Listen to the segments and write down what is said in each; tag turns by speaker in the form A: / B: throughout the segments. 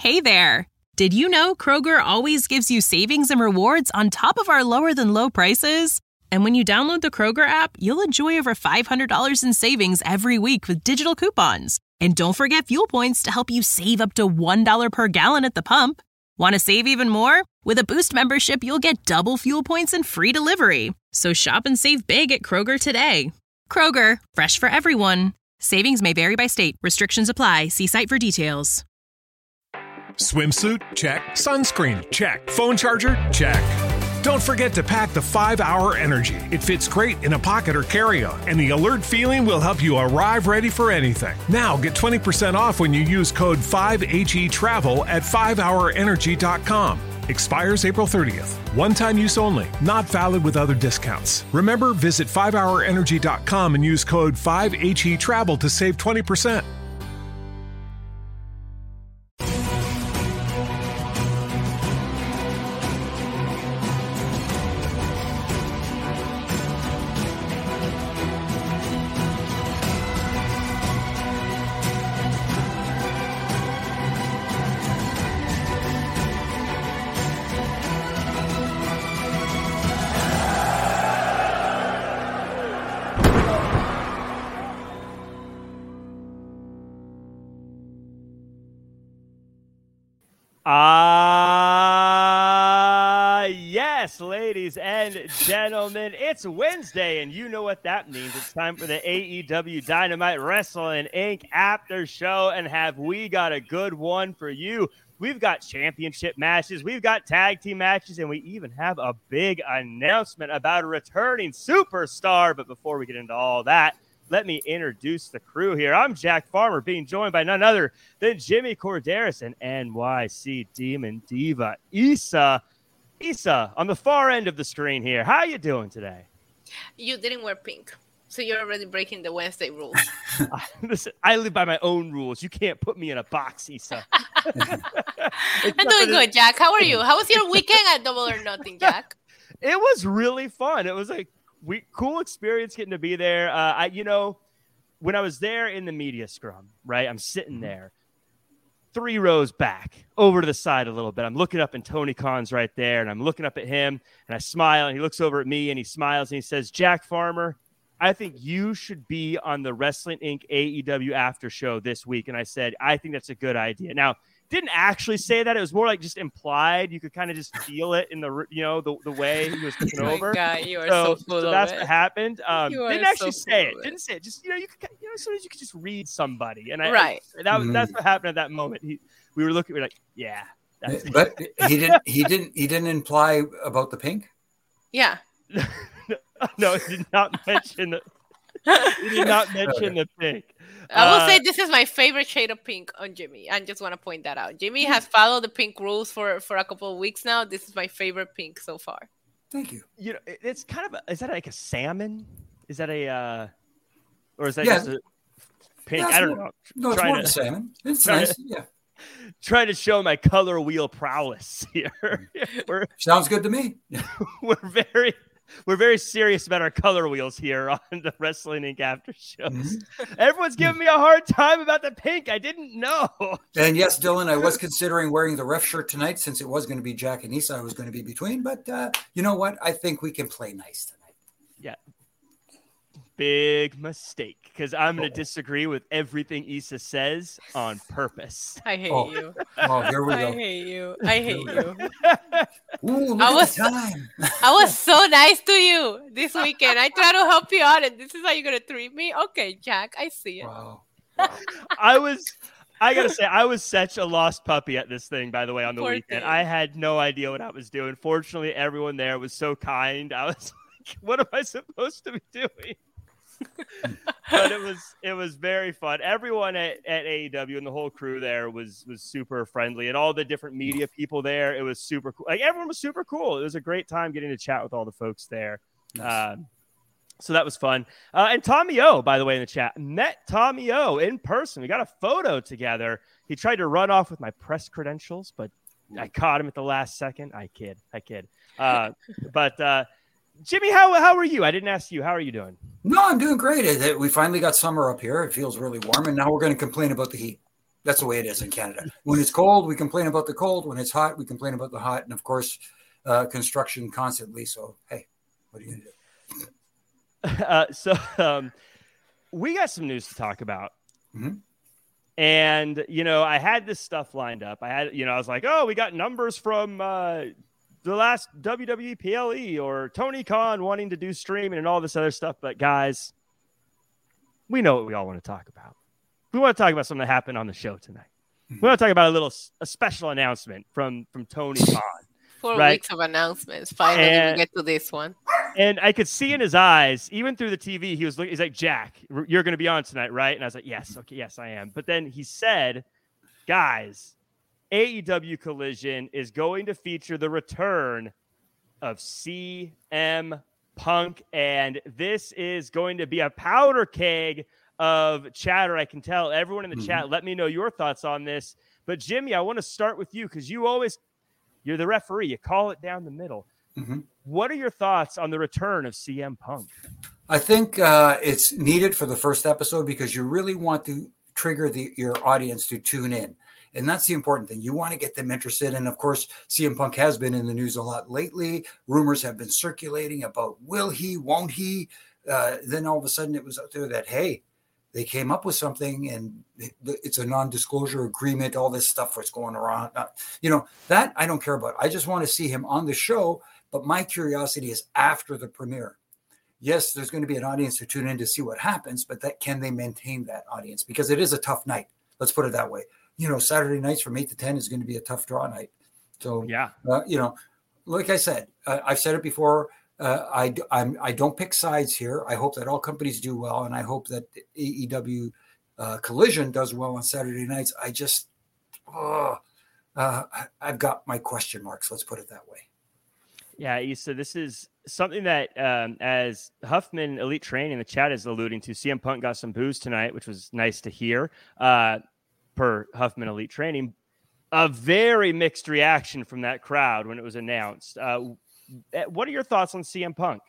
A: Hey there! Did you know Kroger always gives you savings and rewards on top of our lower-than-low prices? And when you download the Kroger app, you'll enjoy over $500 in savings every week with digital coupons. And don't forget fuel points to help you save up to $1 per gallon at the pump. Want to save even more? With a Boost membership, you'll get double fuel points and free delivery. So shop and save big at Kroger today. Kroger, fresh for everyone. Savings may vary by state. Restrictions apply. See site for details.
B: Swimsuit? Check. Sunscreen? Check. Phone charger? Check. Don't forget to pack the 5-Hour Energy. It fits great in a pocket or carry-on, and the alert feeling will help you arrive ready for anything. Now get 20% off when you use code 5HETRAVEL at 5hourenergy.com. Expires April 30th. One-time use only. Not valid with other discounts. Remember, visit 5hourenergy.com and use code 5HETRAVEL to save 20%.
C: Yes, ladies and gentlemen, it's Wednesday, and you know what that means. It's time for the AEW Dynamite Wrestling Inc. After Show, and have we got a good one for you. We've got championship matches, we've got tag team matches, and we even have a big announcement about a returning superstar. But before we get into all that, let me introduce the crew here. I'm Jack Farmer, being joined by none other than Jimmy Corderas and NYC Demon Diva Issa. Issa, on the far end of the screen here, how you doing today?
D: You didn't wear pink, so you're already breaking the Wednesday rules.
C: Listen, I live by my own rules. You can't put me in a box, Issa.
D: I'm doing good, Jack. How are you? How was your weekend at Double or Nothing, Jack?
C: It was really fun. It was a cool experience getting to be there. When I was there in the media scrum, right, I'm sitting there 3 rows back over to the side a little bit. I'm looking up and Tony Khan's right there, and I'm looking up at him, and I smile, and he looks over at me and he smiles and he says, Jack Farmer, I think you should be on the Wrestling Inc. AEW After Show this week. And I said, I think that's a good idea. Now, didn't actually say that. It was more like just implied. You could kind of just feel it in the way he was looking over.
D: God, you are so full of
C: that's
D: it.
C: what happened. Didn't actually say it.
D: It.
C: Didn't say it. Just you could sometimes you could just read somebody, and that's what happened at that moment. We were looking. We were like, yeah. That's
E: but he didn't imply about the pink.
D: Yeah.
C: No, he did not mention the. He did not mention the pink.
D: I will say this is my favorite shade of pink on Jimmy. I just want to point that out. Jimmy has followed the pink rules for a couple of weeks now. This is my favorite pink so far.
E: Thank you.
C: You know, it's kind of is that like a salmon? Is that or is that just a pink? I don't know.
E: No, it's more than salmon. It's nice. Yeah.
C: Trying to show my color wheel prowess here.
E: Sounds good to me.
C: We're very serious about our color wheels here on the Wrestling Inc. After Shows. Mm-hmm. Everyone's giving me a hard time about the pink. I didn't know.
E: And yes, Dylan, I was considering wearing the ref shirt tonight since it was going to be Jack and Issa I was going to be between. But you know what? I think we can play nice tonight.
C: Yeah. Big mistake, because I'm going to disagree with everything Issa says on purpose.
D: I hate you.
E: Oh, here we go.
D: I hate you. I hate you.
E: Ooh, I
D: was so nice to you this weekend. I try to help you out, and this is how you're going to treat me? Okay, Jack, I see it.
E: Wow.
C: I got to say, I was such a lost puppy at this thing, by the way, on the weekend. I had no idea what I was doing. Fortunately, everyone there was so kind. I was like, what am I supposed to be doing? But it was very fun. Everyone at AEW and the whole crew there was super friendly, and all the different media people there. It was super cool. Like, everyone was super cool. It was a great time getting to chat with all the folks there. Nice. So that was fun. And Tommy O, by the way, in the chat, met Tommy O in person. We got a photo together. He tried to run off with my press credentials, but I caught him at the last second. I kid. But Jimmy, how are you? I didn't ask you. How are you doing?
E: No, I'm doing great. We finally got summer up here. It feels really warm, and now we're going to complain about the heat. That's the way it is in Canada. When it's cold, we complain about the cold. When it's hot, we complain about the hot. And of course, construction constantly. So, hey, what are you going to
C: do? We got some news to talk about.
E: Mm-hmm.
C: And, I had this stuff lined up. I was like, oh, we got numbers from the last WWE PLE or Tony Khan wanting to do streaming and all this other stuff. But guys, we know what we all want to talk about. We want to talk about something that happened on the show tonight. We want to talk about a special announcement from Tony Khan.
D: 4 weeks of announcements. Finally, we get to this one.
C: And I could see in his eyes, even through the TV, he's like, Jack, you're going to be on tonight, right? And I was like, yes, okay, yes, I am. But then he said, guys, AEW Collision is going to feature the return of CM Punk, and this is going to be a powder keg of chatter. I can tell everyone in the chat. Let me know your thoughts on this. But Jimmy, I want to start with you because you're the referee. You call it down the middle.
E: Mm-hmm.
C: What are your thoughts on the return of CM Punk?
E: I think it's needed for the first episode because you really want to trigger your audience to tune in. And that's the important thing. You want to get them interested. And of course, CM Punk has been in the news a lot lately. Rumors have been circulating about will he, won't he? Then all of a sudden it was out there that, hey, they came up with something and it's a non-disclosure agreement, all this stuff that's going around. That I don't care about. I just want to see him on the show. But my curiosity is after the premiere. Yes, there's going to be an audience to tune in to see what happens, but can they maintain that audience? Because it is a tough night. Let's put it that way. Saturday nights from 8 to 10 is going to be a tough draw night. So,
C: yeah,
E: like I said, I've said it before. I don't pick sides here. I hope that all companies do well, and I hope that AEW Collision does well on Saturday nights. I've got my question marks. Let's put it that way.
C: Yeah, Issa, this is something that, as Huffman Elite Training in the chat is alluding to, CM Punk got some boos tonight, which was nice to hear, per Huffman Elite Training. A very mixed reaction from that crowd when it was announced. What are your thoughts on CM Punk?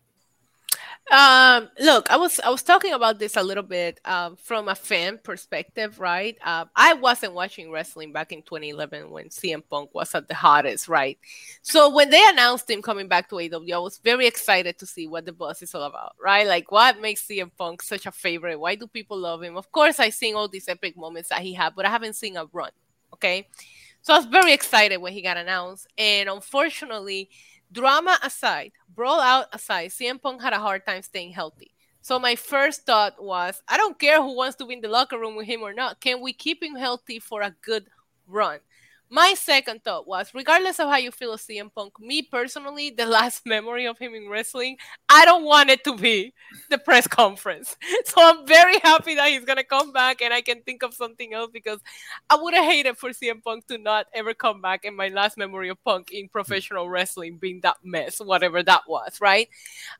D: Look, I was talking about this a little bit from a fan perspective, right? I wasn't watching wrestling back in 2011 when CM Punk was at the hottest, right? So when they announced him coming back to AEW, I was very excited to see what the buzz is all about, right? Like, what makes CM Punk such a favorite? Why do people love him? Of course, I've seen all these epic moments that he had, but I haven't seen a run, okay? So I was very excited when he got announced, and unfortunately, drama aside, brawl out aside, CM Punk had a hard time staying healthy. So my first thought was, I don't care who wants to be in the locker room with him or not. Can we keep him healthy for a good run? My second thought was, regardless of how you feel of CM Punk, me personally, the last memory of him in wrestling, I don't want it to be the press conference. So I'm very happy that he's going to come back and I can think of something else, because I would have hated for CM Punk to not ever come back, and my last memory of Punk in professional wrestling being that mess, whatever that was, right?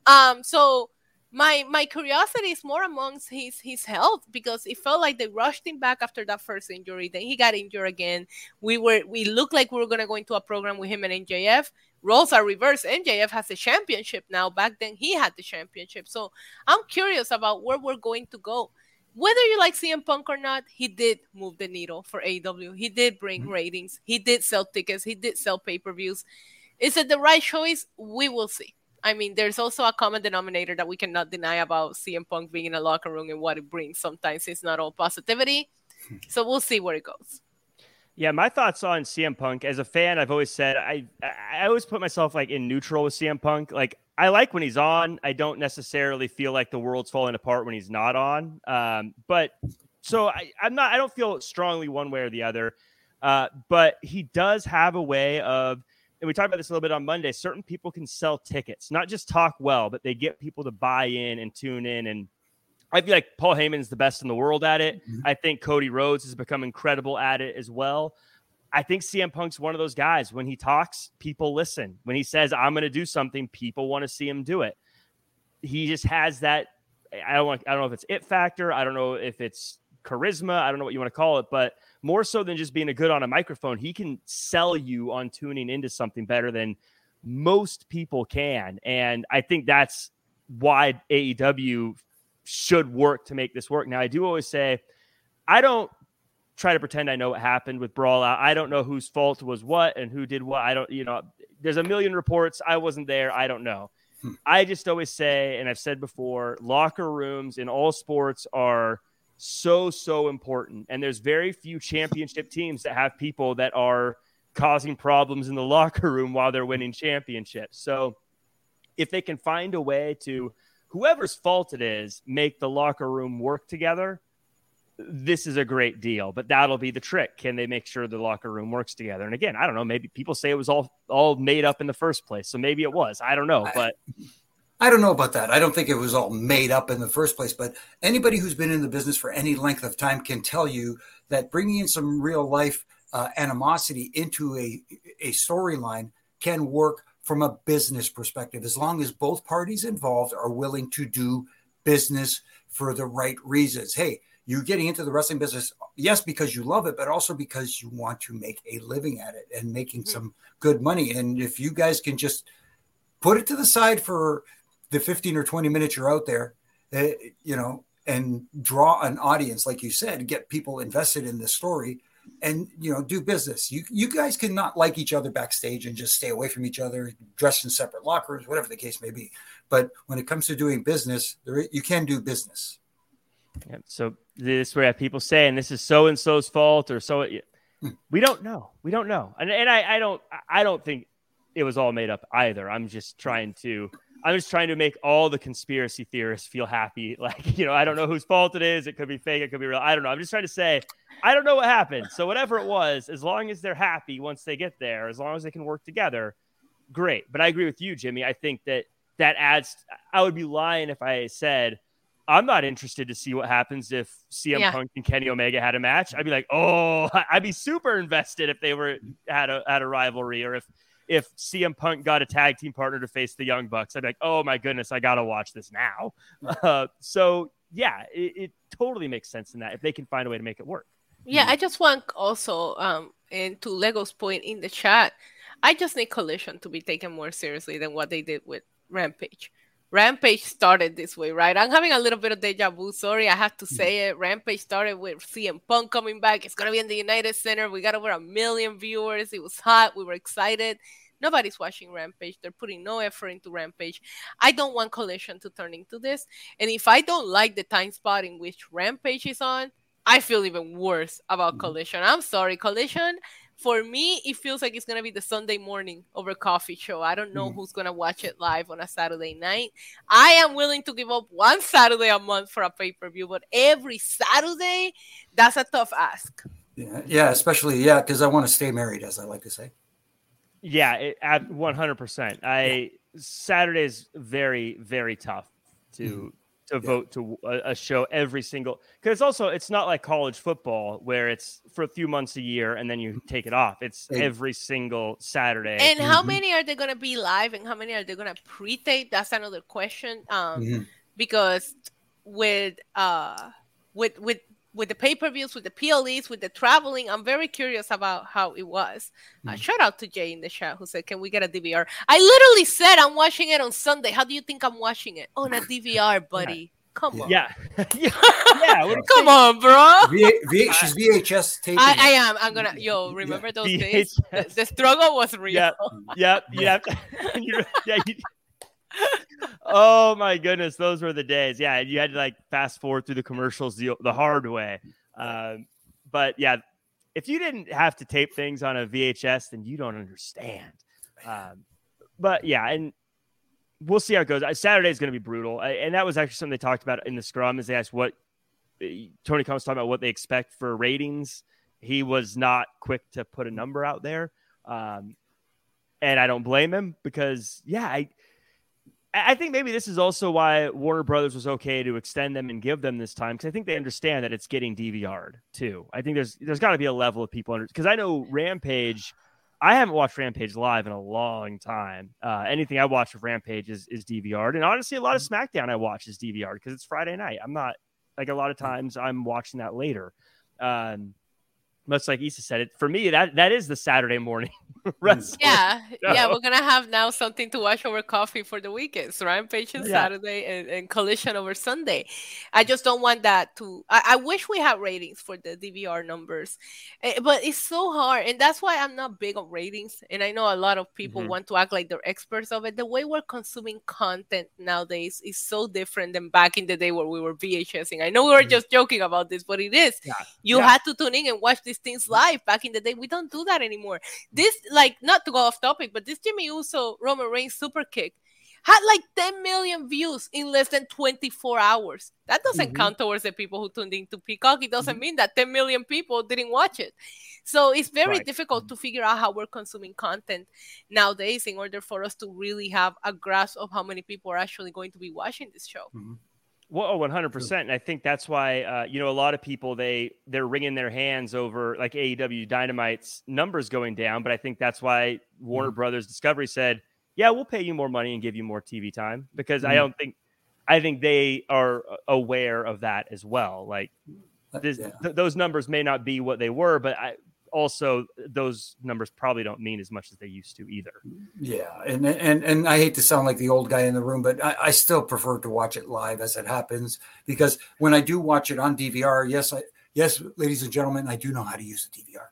D: So my curiosity is more amongst his health, because it felt like they rushed him back after that first injury. Then he got injured again. We looked like we were going to go into a program with him and MJF. Roles are reversed. MJF has the championship now. Back then he had the championship. So I'm curious about where we're going to go. Whether you like CM Punk or not, he did move the needle for AEW. He did bring ratings. He did sell tickets. He did sell pay-per-views. Is it the right choice? We will see. I mean, there's also a common denominator that we cannot deny about CM Punk being in a locker room and what it brings. Sometimes it's not all positivity. So we'll see where it goes.
C: Yeah, my thoughts on CM Punk. As a fan, I've always said I always put myself like in neutral with CM Punk. Like, I like when he's on. I don't necessarily feel like the world's falling apart when he's not on. But so I don't feel strongly one way or the other. But he does have a way of, and we talked about this a little bit on Monday, certain people can sell tickets, not just talk well, but they get people to buy in and tune in. And I feel like Paul Heyman's the best in the world at it. Mm-hmm. I think Cody Rhodes has become incredible at it as well. I think CM Punk's one of those guys. When he talks, people listen. When he says, I'm going to do something, people want to see him do it. He just has that, I don't know if it's it factor. I don't know if it's charisma. I don't know what you want to call it, but more so than just being a good on a microphone, he can sell you on tuning into something better than most people can. And I think that's why AEW should work to make this work. Now, I do always say, I don't try to pretend I know what happened with Brawl Out. I don't know whose fault was what and who did what. I don't, there's a million reports. I wasn't there. I don't know. I just always say, and I've said before, locker rooms in all sports are so important. And there's very few championship teams that have people that are causing problems in the locker room while they're winning championships. So if they can find a way to, whoever's fault it is, make the locker room work together, this is a great deal. But that'll be the trick. Can they make sure the locker room works together? And again, I don't know, maybe people say it was all made up in the first place. So maybe it was, I don't know, but
E: I don't know about that. I don't think it was all made up in the first place, but anybody who's been in the business for any length of time can tell you that bringing in some real life animosity into a storyline can work from a business perspective, as long as both parties involved are willing to do business for the right reasons. Hey, you're getting into the wrestling business, yes, because you love it, but also because you want to make a living at it and making some good money. And if you guys can just put it to the side for the 15 or 20 minutes you're out there, and draw an audience, like you said, get people invested in this story and, do business. You guys cannot like each other backstage and just stay away from each other, dress in separate lockers, whatever the case may be. But when it comes to doing business, you can do business.
C: Yeah, so this is where people say, and this is so-and-so's fault or so. We don't know. And I don't think it was all made up either. I'm just trying to make all the conspiracy theorists feel happy. Like, I don't know whose fault it is. It could be fake. It could be real. I don't know. I'm just trying to say, I don't know what happened. So whatever it was, as long as they're happy once they get there, as long as they can work together, great. But I agree with you, Jimmy. I think that adds, I would be lying if I said, I'm not interested to see what happens if CM Punk and Kenny Omega had a match. I'd be like, I'd be super invested if they had a rivalry, or if CM Punk got a tag team partner to face the Young Bucks. I'd be like, oh my goodness, I got to watch this now. So yeah, it totally makes sense in that if they can find a way to make it work.
D: Yeah, I just want also, and to Lego's point in the chat, I just need Collision to be taken more seriously than what they did with Rampage. Rampage started this way, right? I'm having a little bit of deja vu. Sorry, I have to say it. Rampage started with CM Punk coming back. It's going to be in the United Center. We got over 1 million viewers. It was hot. We were excited. Nobody's watching Rampage. They're putting no effort into Rampage. I don't want Collision to turn into this. And if I don't like the time spot in which Rampage is on, I feel even worse about Collision. I'm sorry, Collision. For me, it feels like it's going to be the Sunday morning over coffee show. I don't know who's going to watch it live on a Saturday night. I am willing to give up one Saturday a month for a pay-per-view, but every Saturday, that's a tough ask.
E: Yeah, especially, because I want to stay married, as I like to say.
C: Yeah, 100%. Saturday is very, very tough to vote to a show every single, because it's not like college football where it's for a few months a year and then you take it off. It's every single Saturday.
D: And how many are they going to be live and how many are they going to pre-tape? That's another question. Because with the pay-per-views, with the PLEs, with the traveling, I'm very curious about how it was. Shout out to Jay in the chat who said, can we get a DVR? I literally said I'm watching it on Sunday. How do you think I'm watching it? On a DVR, buddy. Come on.
C: Yeah.
D: Come on, bro.
E: She's VHS taping.
D: I am. I'm going to, remember those days? The struggle was real.
C: Yeah. Oh my goodness, those were the days. Yeah, you had to fast forward through the commercials the hard way. But yeah, if you didn't have to tape things on a VHS, then you don't understand. But yeah, and we'll see how it goes. Saturday is going to be brutal, and that was actually something they talked about in the scrum. Is they asked what Tony Khan was talking about, what they expect for ratings. He was not quick to put a number out there, and I don't blame him because I think maybe this is also why Warner Brothers was okay to extend them and give them this time, because I think they understand that it's getting DVR'd too. I think there's got to be a level of people because I know Rampage. I haven't watched Rampage live in a long time. Anything I watch of Rampage is DVR'd, and honestly, a lot of SmackDown I watch is DVR'd because it's Friday night. I'm not a lot of times I'm watching that later. Much like Issa said, it for me that is the Saturday morning wrestling.
D: Yeah,
C: show.
D: yeah, we're gonna have now something to watch over coffee for the weekends. Rampage on Saturday and Collision over Sunday. I just don't want that to. I wish we had ratings for the DVR numbers, but it's so hard, and that's why I'm not big on ratings. And I know a lot of people want to act like they're experts of it. The way we're consuming content nowadays is so different than back in the day where we were VHSing. I know we were just joking about this, but it is. Yeah. You had to tune in and watch these things live back in the day. We don't do that anymore. This, like, not to go off topic, but this Jimmy Uso Roman Reigns super kick had like 10 million views in less than 24 hours. That doesn't count towards the people who tuned into Peacock. It doesn't mean that 10 million people didn't watch it. So it's very difficult to figure out how we're consuming content nowadays in order for us to really have a grasp of how many people are actually going to be watching this show.
C: Well, 100%. And I think that's why, a lot of people, they're wringing their hands over like AEW Dynamite's numbers going down. But I think that's why Warner Brothers Discovery said, yeah, we'll pay you more money and give you more TV time, because I think they are aware of that as well. Like those numbers may not be what they were, but also those numbers probably don't mean as much as they used to either. Yeah.
E: And I hate to sound like the old guy in the room, but I still prefer to watch it live as it happens, because when I do watch it on DVR, yes, ladies and gentlemen, I do know how to use the DVR,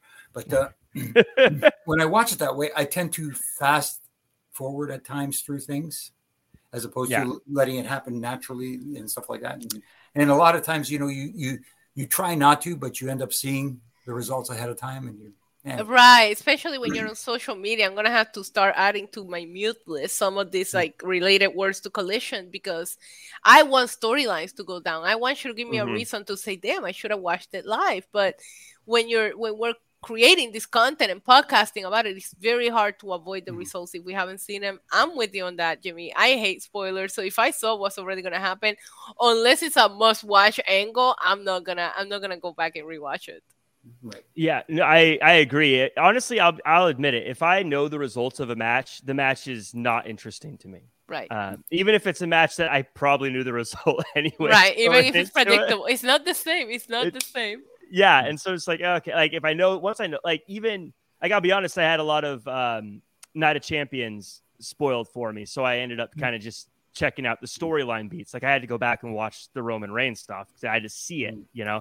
E: but when I watch it that way, I tend to fast forward at times through things as opposed to letting it happen naturally and stuff like that. And a lot of times, you try not to, but you end up seeing the results ahead of time, and
D: right, especially when you're on social media. I'm gonna have to start adding to my mute list some of these like related words to Collision, because I want storylines to go down. I want you to give me a reason to say, damn, I should have watched it live. But when we're creating this content and podcasting about it, it's very hard to avoid the results if we haven't seen them. I'm with you on that, Jimmy. I hate spoilers, so if I saw what's already gonna happen, unless it's a must-watch angle, I'm not gonna go back and rewatch it.
C: Right. Yeah, no, I agree. Honestly, I'll admit it. If I know the results of a match, the match is not interesting to me.
D: Right.
C: Even if it's a match that I probably knew the result anyway.
D: Right. Even if it's predictable, it's not the same. It's not the same.
C: Yeah, and so it's like, okay, like if I know, once I know, like even, like I'll be honest, I had a lot of Night of Champions spoiled for me, so I ended up kind of just checking out the storyline beats. Like I had to go back and watch the Roman Reigns stuff because I had to see it,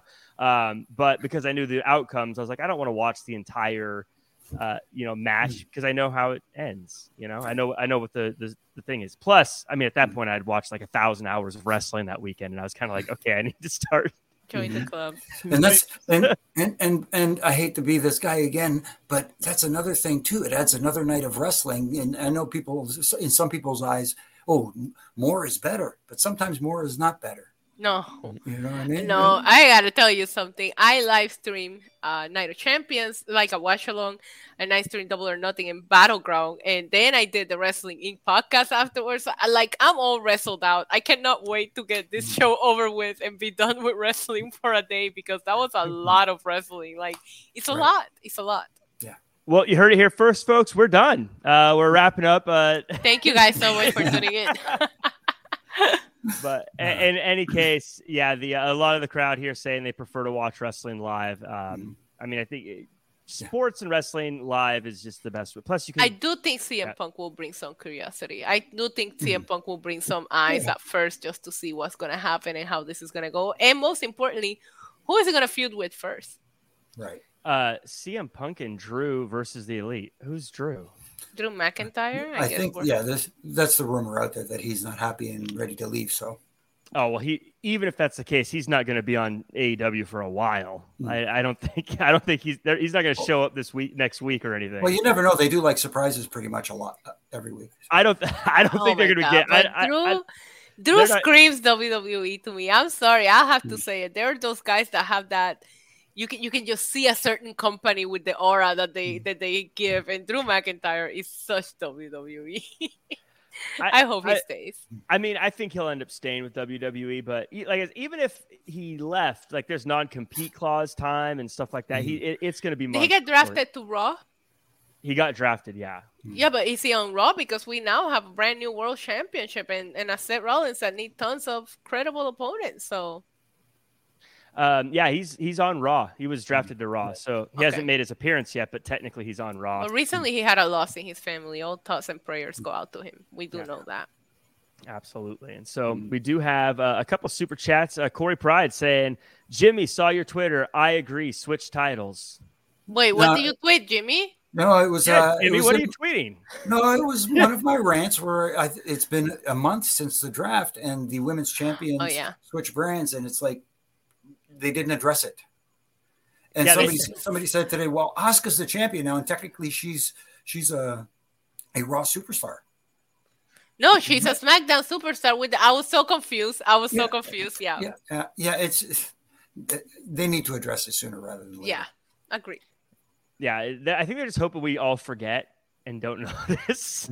C: but because I knew the outcomes, I was like, I don't want to watch the entire match because I know how it ends. I know what the thing is. Plus, I mean, at that point, I'd watched like 1,000 hours of wrestling that weekend, and I was kind of like, okay, I need to start.
D: Join the club.
E: And that's and I hate to be this guy again, but that's another thing too. It adds another night of wrestling, and I know people, in some people's eyes, oh, more is better, but sometimes more is not better.
D: No.
E: You know what I mean?
D: No, I got to tell you something. I live stream Night of Champions, like a watch along, and I stream Double or Nothing in Battleground. And then I did the Wrestling Inc. podcast afterwards. I'm all wrestled out. I cannot wait to get this show over with and be done with wrestling for a day, because that was a lot of wrestling. Like, it's a lot. It's a lot.
E: Yeah.
C: Well, you heard it here first, folks. We're done. We're wrapping up.
D: Thank you guys so much for tuning in.
C: But in any case, yeah, a lot of the crowd here saying they prefer to watch wrestling live. I mean, I think sports and wrestling live is just the best. Plus,
D: I do think CM Punk will bring some curiosity. I do think CM Punk will bring some eyes at first, just to see what's going to happen and how this is going to go. And most importantly, who is he going to feud with first?
E: Right.
C: CM Punk and Drew versus the Elite. Who's Drew?
D: Drew McIntyre?
E: I think, that's the rumor out there, that he's not happy and ready to leave. So,
C: well, even if that's the case, he's not going to be on AEW for a while. I don't think he's there. He's not going to show up next week or anything.
E: Well, you never know. They do like surprises pretty much a lot every week.
C: I don't think they're going to get.
D: Drew screams WWE to me. I'm sorry, I have to say it. There are those guys that have that. You can just see a certain company with the aura that they give, and Drew McIntyre is such WWE. I hope he stays.
C: I mean, I think he'll end up staying with WWE, but even if he left, like there's non-compete clause time and stuff like that. It's going to be.
D: Did he get drafted to Raw?
C: He got drafted, yeah.
D: Yeah, but is he on Raw? Because we now have a brand new World Championship and a Seth Rollins that need tons of credible opponents. So.
C: Yeah, he's on Raw. He was drafted to Raw, so he hasn't made his appearance yet, but technically he's on Raw.
D: Well, recently he had a loss in his family. All thoughts and prayers go out to him. We do know that.
C: Absolutely. And so we do have a couple super chats. Corey Pride saying, Jimmy, saw your Twitter. I agree. Switch titles.
D: Wait, what do you tweet, Jimmy?
E: No, it was.
C: Jimmy, what are you tweeting?
E: No, it was one of my rants where it's been a month since the draft and the women's champions switch brands, and it's like they didn't address it. And somebody said today, well, Asuka's the champion now, and technically she's a Raw superstar.
D: No, she's a SmackDown superstar. I was so confused. So confused. Yeah.
E: It's they need to address it sooner rather than later.
D: Yeah, agreed.
C: Yeah, I think they're just hoping we all forget and don't notice.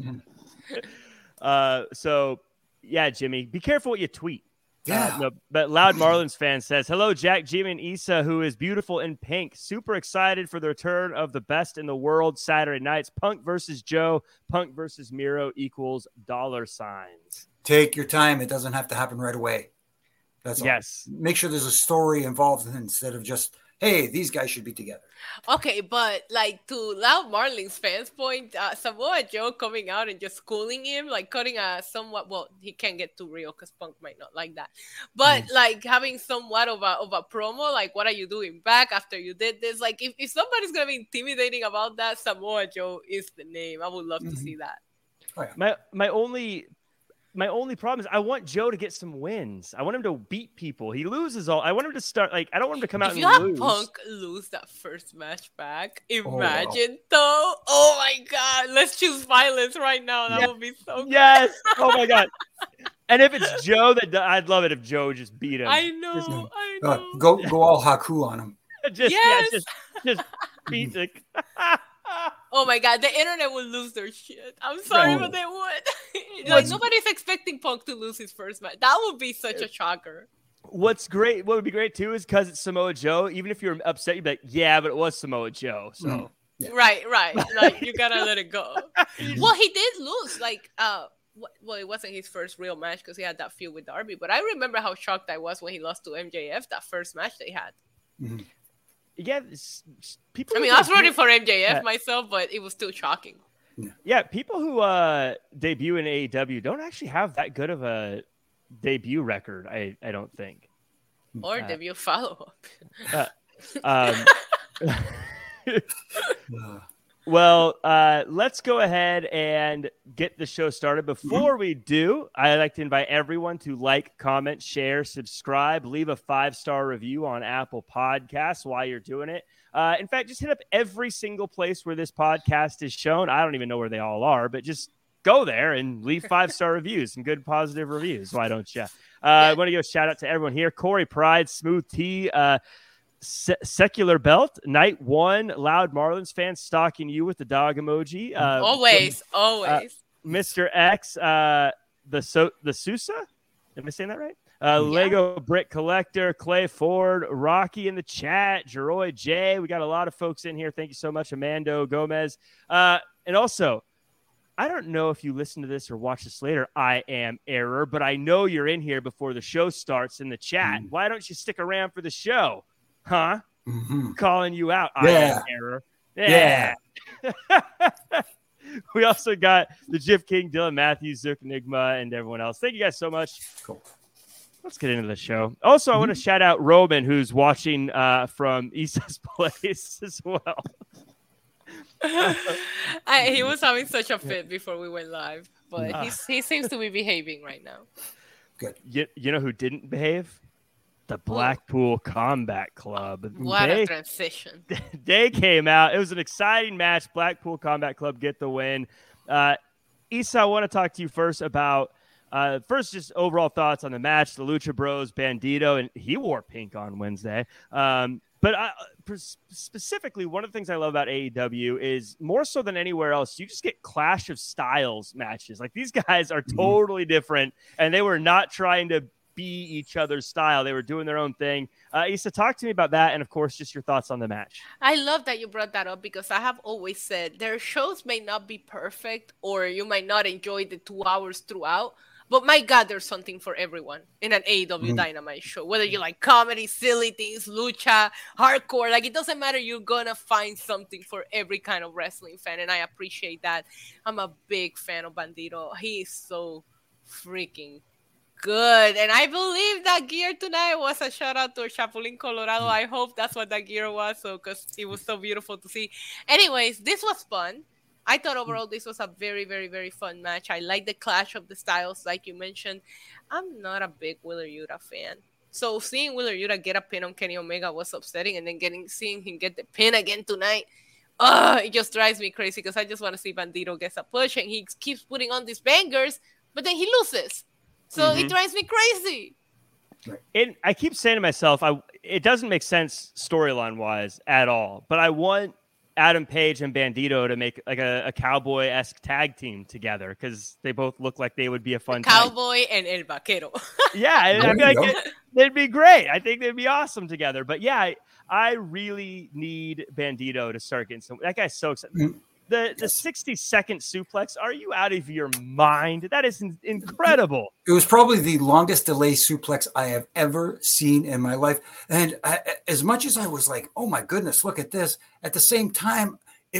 C: So, yeah, Jimmy, be careful what you tweet.
E: Yeah.
C: But Loud Marlins fan says, hello, Jack, Jimmy, and Issa, who is beautiful in pink. Super excited for the return of the best in the world Saturday nights. Punk versus Joe, Punk versus Miro equals $.
E: Take your time. It doesn't have to happen right away. That's all.
C: Yes.
E: Make sure there's a story involved instead of just, hey, these guys should be together.
D: Okay, but like to Loud Marlins fans' point, Samoa Joe coming out and just schooling him, like cutting a somewhat, well, he can't get too real because Punk might not like that, but like having somewhat of a promo, like, what are you doing back after you did this? Like, if somebody's gonna be intimidating about that, Samoa Joe is the name. I would love to see that.
C: Oh, yeah. My only problem is I want Joe to get some wins. I want him to beat people. He loses all. I want him to start I don't want him to come out and lose.
D: If you have Punk lose that first match back, imagine though. Oh my God, let's choose violence right now. That would be so good.
C: Yes. Oh my God. And if it's Joe, I'd love it if Joe just beat him.
D: I know.
E: Go all Haku on him.
C: just beat the.
D: Oh my God, the internet would lose their shit. I'm sorry, but they would. Like, nobody's expecting Punk to lose his first match. That would be such a shocker.
C: What would be great too is because it's Samoa Joe. Even if you're upset, you'd be like, yeah, but it was Samoa Joe. So
D: right. Like, you gotta let it go. Well, he did lose. Like, well, it wasn't his first real match because he had that feud with Darby. But I remember how shocked I was when he lost to MJF that first match they had.
E: Mm-hmm.
C: Yeah, people.
D: I mean, I was rooting for MJF myself, but it was still shocking.
C: Yeah, people who debut in AEW don't actually have that good of a debut record. I don't think.
D: Or debut follow up.
C: Well, let's go ahead and get the show started. Before we do, I'd like to invite everyone to like, comment, share, subscribe, leave a 5-star review on Apple Podcasts while you're doing it. In fact, just hit up every single place where this podcast is shown. I don't even know where they all are, but just go there and leave 5-star reviews and good positive reviews. Why don't you? I want to give a shout out to everyone here. Corey Pride, Smooth T, Secular Belt, Night One, Loud Marlins fans stalking you with the dog emoji.
D: Always.
C: Mr. X, the Sousa. Am I saying that right? Lego Brick Collector, Clay Ford, Rocky in the chat, Jeroy J. We got a lot of folks in here. Thank you so much, Amando Gomez. And also, I don't know if you listen to this or watch this later. I am Error, but I know you're in here before the show starts in the chat. Why don't you stick around for the show? Huh? Calling you out. I am Error. Yeah. We also got the Jif King, Dylan Matthews, Zook Enigma, and everyone else. Thank you guys so much.
E: Cool.
C: Let's get into the show. Also, I want to shout out Roman, who's watching from Issa's place as well.
D: He was having such a fit before we went live, but he seems to be behaving right now.
E: Good.
C: You know who didn't behave? The Blackpool Combat Club.
D: What a transition.
C: They came out. It was an exciting match. Blackpool Combat Club get the win. Issa, I want to talk to you first about first just overall thoughts on the match. The Lucha Bros, Bandito, and he wore pink on Wednesday. But specifically, one of the things I love about AEW is more so than anywhere else, you just get clash of styles matches. Like, these guys are totally different, and they were not trying to be each other's style. They were doing their own thing. Issa, talk to me about that, and of course, just your thoughts on the match.
D: I love that you brought that up because I have always said their shows may not be perfect or you might not enjoy the 2 hours throughout. But my God, there's something for everyone in an AEW Dynamite show. Whether you like comedy, silly things, lucha, hardcore, like it doesn't matter. You're gonna find something for every kind of wrestling fan, and I appreciate that. I'm a big fan of Bandito. He is so freaking good, and I believe that gear tonight was a shout out to Chapulín Colorado. I hope that's what that gear was, so because it was so beautiful to see. Anyways, this was fun. I thought overall this was a very, very, very fun match. I like the clash of the styles, like you mentioned. I'm not a big Wheeler Yuta fan, so seeing Wheeler Yuta get a pin on Kenny Omega was upsetting, and then seeing him get the pin again tonight, it just drives me crazy because I just want to see Bandito get a push, and he keeps putting on these bangers, but then he loses. So it drives me crazy.
C: And I keep saying to myself, it doesn't make sense storyline-wise at all, but I want Adam Page and Bandito to make like a cowboy-esque tag team together because they both look like they would be a fun
D: cowboy and El Vaquero.
C: Yeah, I feel like they'd be great. I think they'd be awesome together. But yeah, I really need Bandito to start getting some. That guy's so excited. The 60-second suplex, are you out of your mind? That is incredible.
E: It was probably the longest delay suplex I have ever seen in my life. And as much as I was like, oh my goodness, look at this. At the same time,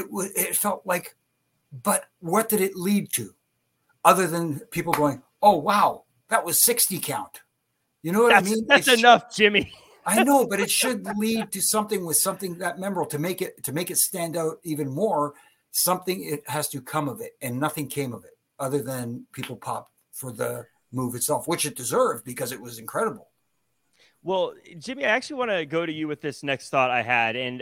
E: it felt like, but what did it lead to? Other than people going, oh, wow, that was 60 count. You know what I mean?
C: That's enough, Jimmy.
E: I know, but it should lead to something that memorable to make it stand out even more. Something it has to come of it, and nothing came of it other than people popped for the move itself, which it deserved because it was incredible.
C: Well, Jimmy, I actually want to go to you with this next thought I had and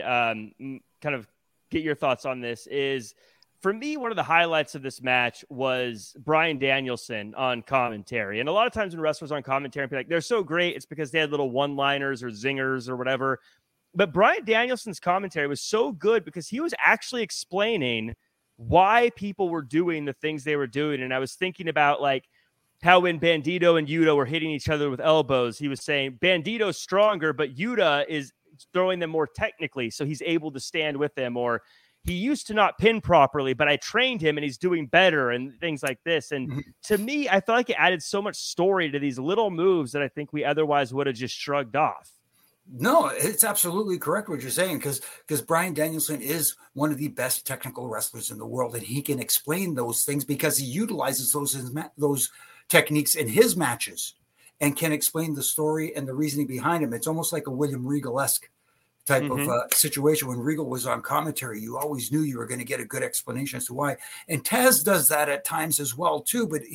C: kind of get your thoughts on this. Is for me, one of the highlights of this match was Bryan Danielson on commentary. And a lot of times when wrestlers are on commentary, like they're so great, it's because they had little one-liners or zingers or whatever. But Bryan Danielson's commentary was so good because he was actually explaining why people were doing the things they were doing. And I was thinking about like how when Bandito and Yuta were hitting each other with elbows, he was saying Bandito's stronger, but Yuta is throwing them more technically. So he's able to stand with them. Or he used to not pin properly, but I trained him and he's doing better and things like this. And to me, I felt like it added so much story to these little moves that I think we otherwise would have just shrugged off.
E: No, it's absolutely correct what you're saying because Bryan Danielson is one of the best technical wrestlers in the world, and he can explain those things because he utilizes those techniques in his matches and can explain the story and the reasoning behind them. It's almost like a William Regal-esque type of situation. When Regal was on commentary, you always knew you were going to get a good explanation as to why. And Taz does that at times as well too, but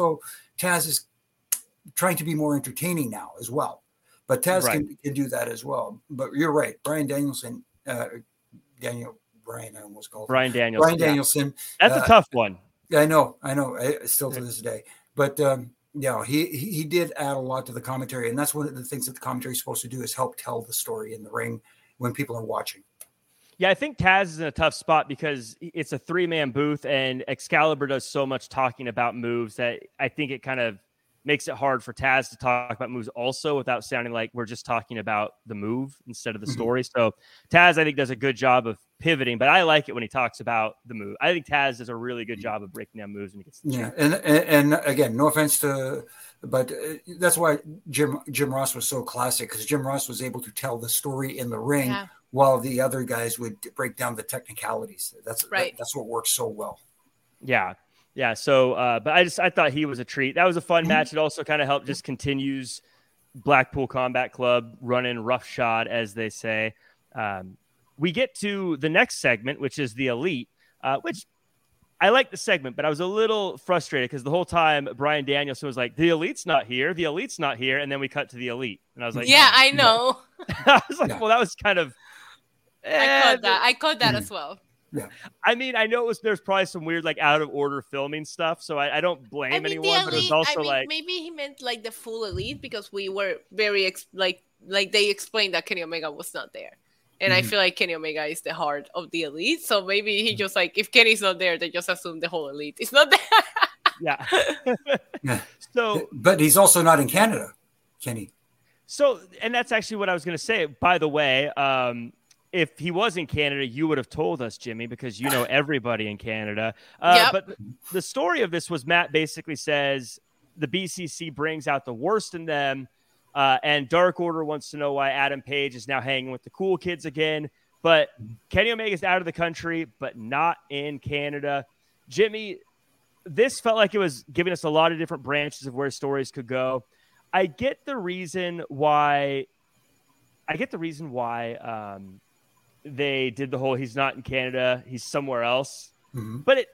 E: Taz is trying to be more entertaining now as well. But Taz can do that as well. But you're right. Bryan Danielson, Bryan Danielson.
C: That's a tough one.
E: I know. Still to this day. But he did add a lot to the commentary. And that's one of the things that the commentary is supposed to do is help tell the story in the ring when people are watching.
C: Yeah, I think Taz is in a tough spot because it's a 3-man booth and Excalibur does so much talking about moves that I think it kind of makes it hard for Taz to talk about moves also without sounding like we're just talking about the move instead of the story. So Taz, I think, does a good job of pivoting, but I like it when he talks about the move. I think Taz does a really good job of breaking down moves when he gets to the
E: show. And again, no offense but that's why Jim Ross was so classic because Jim Ross was able to tell the story in the ring while the other guys would break down the technicalities. That's what works so well.
C: Yeah. Yeah, so but I thought he was a treat. That was a fun match. It also kind of helped just continues Blackpool Combat Club running roughshod, as they say. We get to the next segment, which is the Elite, which I like the segment, but I was a little frustrated because the whole time Bryan Danielson was like, the Elite's not here. The Elite's not here. And then we cut to the Elite. And I was like,
D: yeah, I know.
C: I was like, well, that was kind of.
D: I caught that as well.
E: Yeah.
C: I mean, I know there's probably some weird, like, out of order filming stuff, so I don't blame anyone, but it was also
D: maybe he meant like the full Elite because we were very like they explained that Kenny Omega was not there. And I feel like Kenny Omega is the heart of the Elite. So maybe he just like, if Kenny's not there, they just assume the whole Elite is not there.
C: Yeah. So,
E: but he's also not in Canada, Kenny.
C: So, and that's actually what I was going to say. By the way, if he was in Canada, you would have told us, Jimmy, because you know everybody in Canada. But the story of this was Matt basically says, the BCC brings out the worst in them. And Dark Order wants to know why Adam Page is now hanging with the cool kids again. But Kenny Omega's out of the country, but not in Canada. Jimmy, this felt like it was giving us a lot of different branches of where stories could go. I get the reason why they did the whole he's not in Canada, he's somewhere else. Mm-hmm. But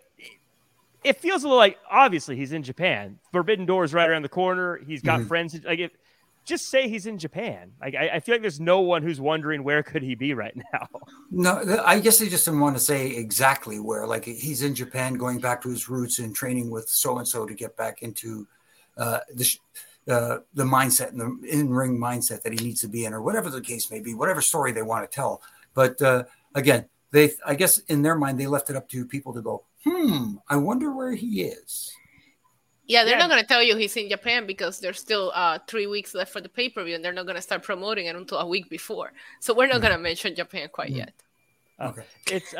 C: it feels a little like, obviously he's in Japan. Forbidden Door is right around the corner. He's got friends. Just say he's in Japan. Like I feel like there's no one who's wondering where could he be right now.
E: No, I guess they just didn't want to say exactly where. Like he's in Japan, going back to his roots and training with so and so to get back into the mindset and the in-ring mindset that he needs to be in, or whatever the case may be, whatever story they want to tell. But again, I guess in their mind they left it up to people to go, I wonder where he is.
D: Yeah, they're not going to tell you he's in Japan because there's still 3 weeks left for the pay-per-view, and they're not going to start promoting it until a week before. So we're not going to mention Japan quite yet.
E: Okay.
C: It's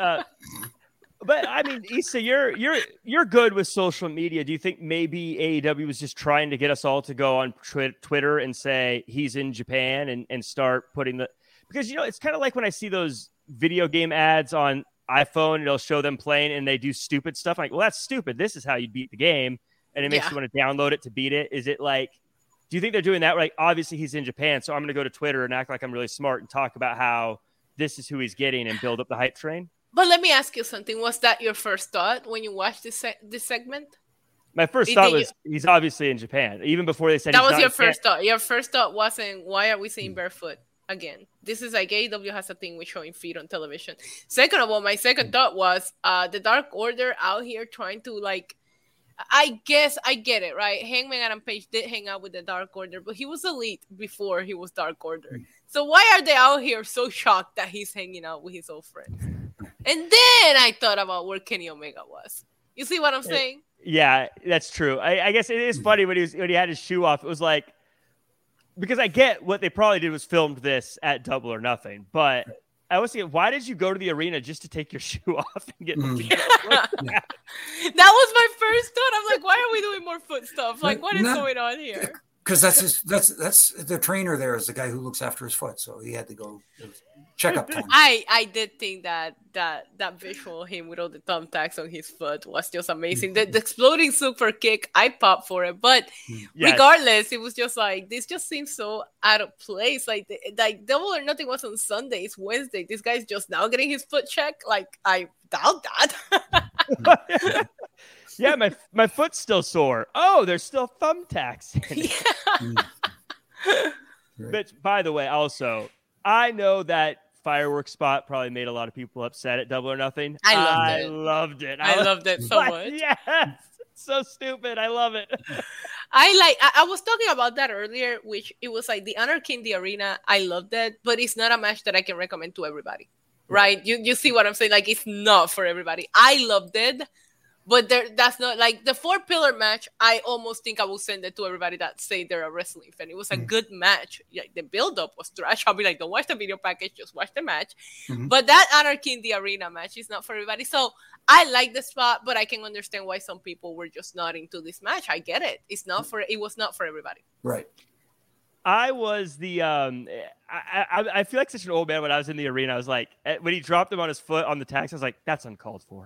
C: but I mean, Issa, you're good with social media. Do you think maybe AEW was just trying to get us all to go on Twitter and say he's in Japan and start putting because it's kind of like when I see those video game ads on iPhone, it'll show them playing and they do stupid stuff. I'm like, well, that's stupid. This is how you beat the game. And it makes you want to download it to beat it. Is it like, do you think they're doing that? Like, obviously he's in Japan, so I'm going to go to Twitter and act like I'm really smart and talk about how this is who he's getting and build up the hype train?
D: But let me ask you something. Was that your first thought when you watched this segment?
C: My first thought was he's obviously in Japan. Even before they said
D: that was your first thought. Your first thought wasn't, why are we seeing barefoot again? This is like AEW has a thing with showing feet on television. Second of all, my second thought was the Dark Order out here trying to like, I guess I get it, right? Hangman Adam Page did hang out with the Dark Order, but he was elite before he was Dark Order. So why are they out here so shocked that he's hanging out with his old friends? And then I thought about where Kenny Omega was. You see what I'm saying?
C: Yeah, that's true. I guess it is funny when he had his shoe off. It was like, because I get what they probably did was filmed this at Double or Nothing, but I was thinking, why did you go to the arena just to take your shoe off and get
D: That was my first thought. I'm like, why are we doing more foot stuff? Like, what is going on here?
E: Because that's the trainer there is the guy who looks after his foot, so he had to go check up time.
D: I did think that visual of him with all the thumbtacks on his foot was just amazing. The exploding super kick, I popped for it, but regardless, it was just like this. Just seems so out of place. Like Double or Nothing was on Sunday, it's Wednesday. This guy's just now getting his foot checked. Like I doubt that.
C: Yeah, my foot's still sore. Oh, there's still thumbtacks in it. But by the way, also, I know that fireworks spot probably made a lot of people upset at Double or Nothing.
D: I loved it. I loved it so much.
C: Yes, it's so stupid. I love it.
D: I was talking about that earlier, which it was like the Anarchy in the Arena. I loved it, but it's not a match that I can recommend to everybody. Right? You see what I'm saying? Like, it's not for everybody. I loved it. But that's not like the 4-pillar match. I almost think I will send it to everybody that say they're a wrestling fan. It was a good match. Like the build-up was trash. I'll be like, don't watch the video package, just watch the match. But that Anarchy in the Arena match is not for everybody. So I like the spot, but I can understand why some people were just not into this match. I get it. It was not for everybody.
E: Right.
C: I was the I feel like such an old man when I was in the arena. I was like, when he dropped him on his foot on the tax, I was like, that's uncalled for.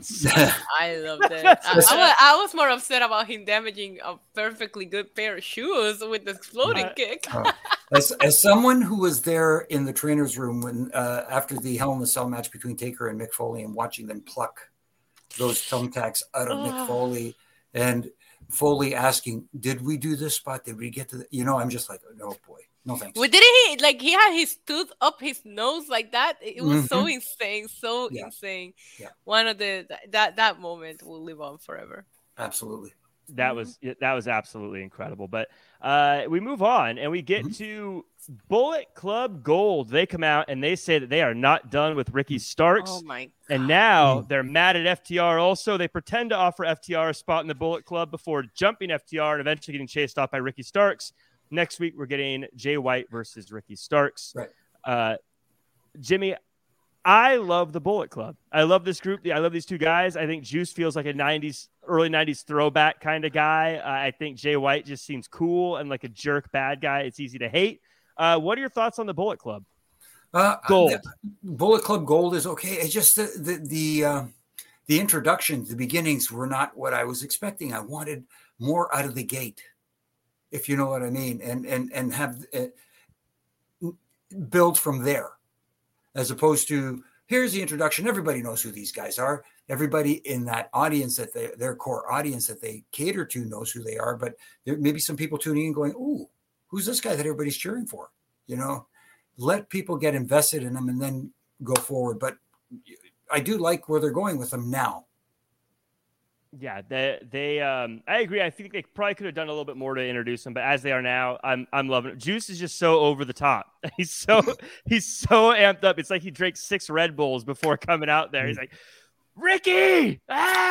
D: I loved it. I was more upset about him damaging a perfectly good pair of shoes with the exploding kick.
E: As someone who was there in the trainer's room when after the Hell in a Cell match between Taker and Mick Foley and watching them pluck those thumbtacks out of Mick Foley and Foley asking, did we do this spot? Did we get to I'm just like, oh boy. No thanks.
D: Well, didn't he had his tooth up his nose like that? It was so insane, insane.
E: Yeah.
D: One of that moment will live on forever.
E: Absolutely.
C: That was absolutely incredible. But we move on and we get to Bullet Club Gold. They come out and they say that they are not done with Ricky Starks.
D: Oh my God.
C: And now they're mad at FTR also. They pretend to offer FTR a spot in the Bullet Club before jumping FTR and eventually getting chased off by Ricky Starks. Next week, we're getting Jay White versus Ricky Starks.
E: Right.
C: Jimmy, I love the Bullet Club. I love this group. I love these two guys. I think Juice feels like a 90s early 90s throwback kind of guy. I think Jay White just seems cool and like a jerk bad guy. It's easy to hate. What are your thoughts on the Bullet Club?
E: Gold. Bullet Club Gold is okay. It's just the introductions, the beginnings were not what I was expecting. I wanted more out of the gate, if you know what I mean, and have build from there, as opposed to here's the introduction. Everybody knows who these guys are. Everybody in that audience, that their core audience that they cater to, knows who they are. But there may be some people tuning in going, "Ooh, who's this guy that everybody's cheering for?" Let people get invested in them and then go forward. But I do like where they're going with them now.
C: Yeah, they I agree. I think they probably could have done a little bit more to introduce them, but as they are now, I'm loving it. Juice is just so over the top. He's so amped up. It's like he drank 6 Red Bulls before coming out there. He's like, Ricky!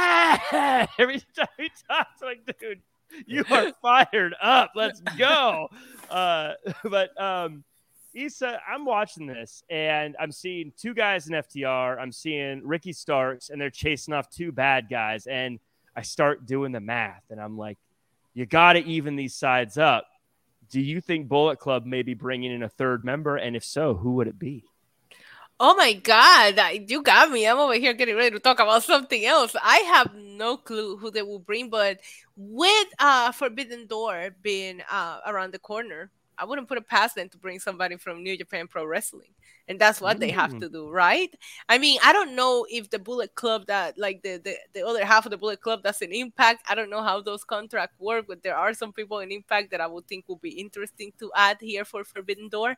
C: Ah! Every time he talks, like, dude, you are fired up. Let's go. But Issa, I'm watching this, and I'm seeing 2 guys in FTR. I'm seeing Ricky Starks, and they're chasing off 2 bad guys. And I start doing the math, and I'm like, you got to even these sides up. Do you think Bullet Club may be bringing in a 3rd member? And if so, who would it be?
D: Oh, my God. You got me. I'm over here getting ready to talk about something else. I have no clue who they will bring, but with Forbidden Door being around the corner, I wouldn't put it past them to bring somebody from New Japan Pro Wrestling. And that's what they have to do, right? I mean, I don't know if the Bullet Club, that like the other half of the Bullet Club, that's an Impact. I don't know how those contracts work, but there are some people in Impact that I would think would be interesting to add here for Forbidden Door.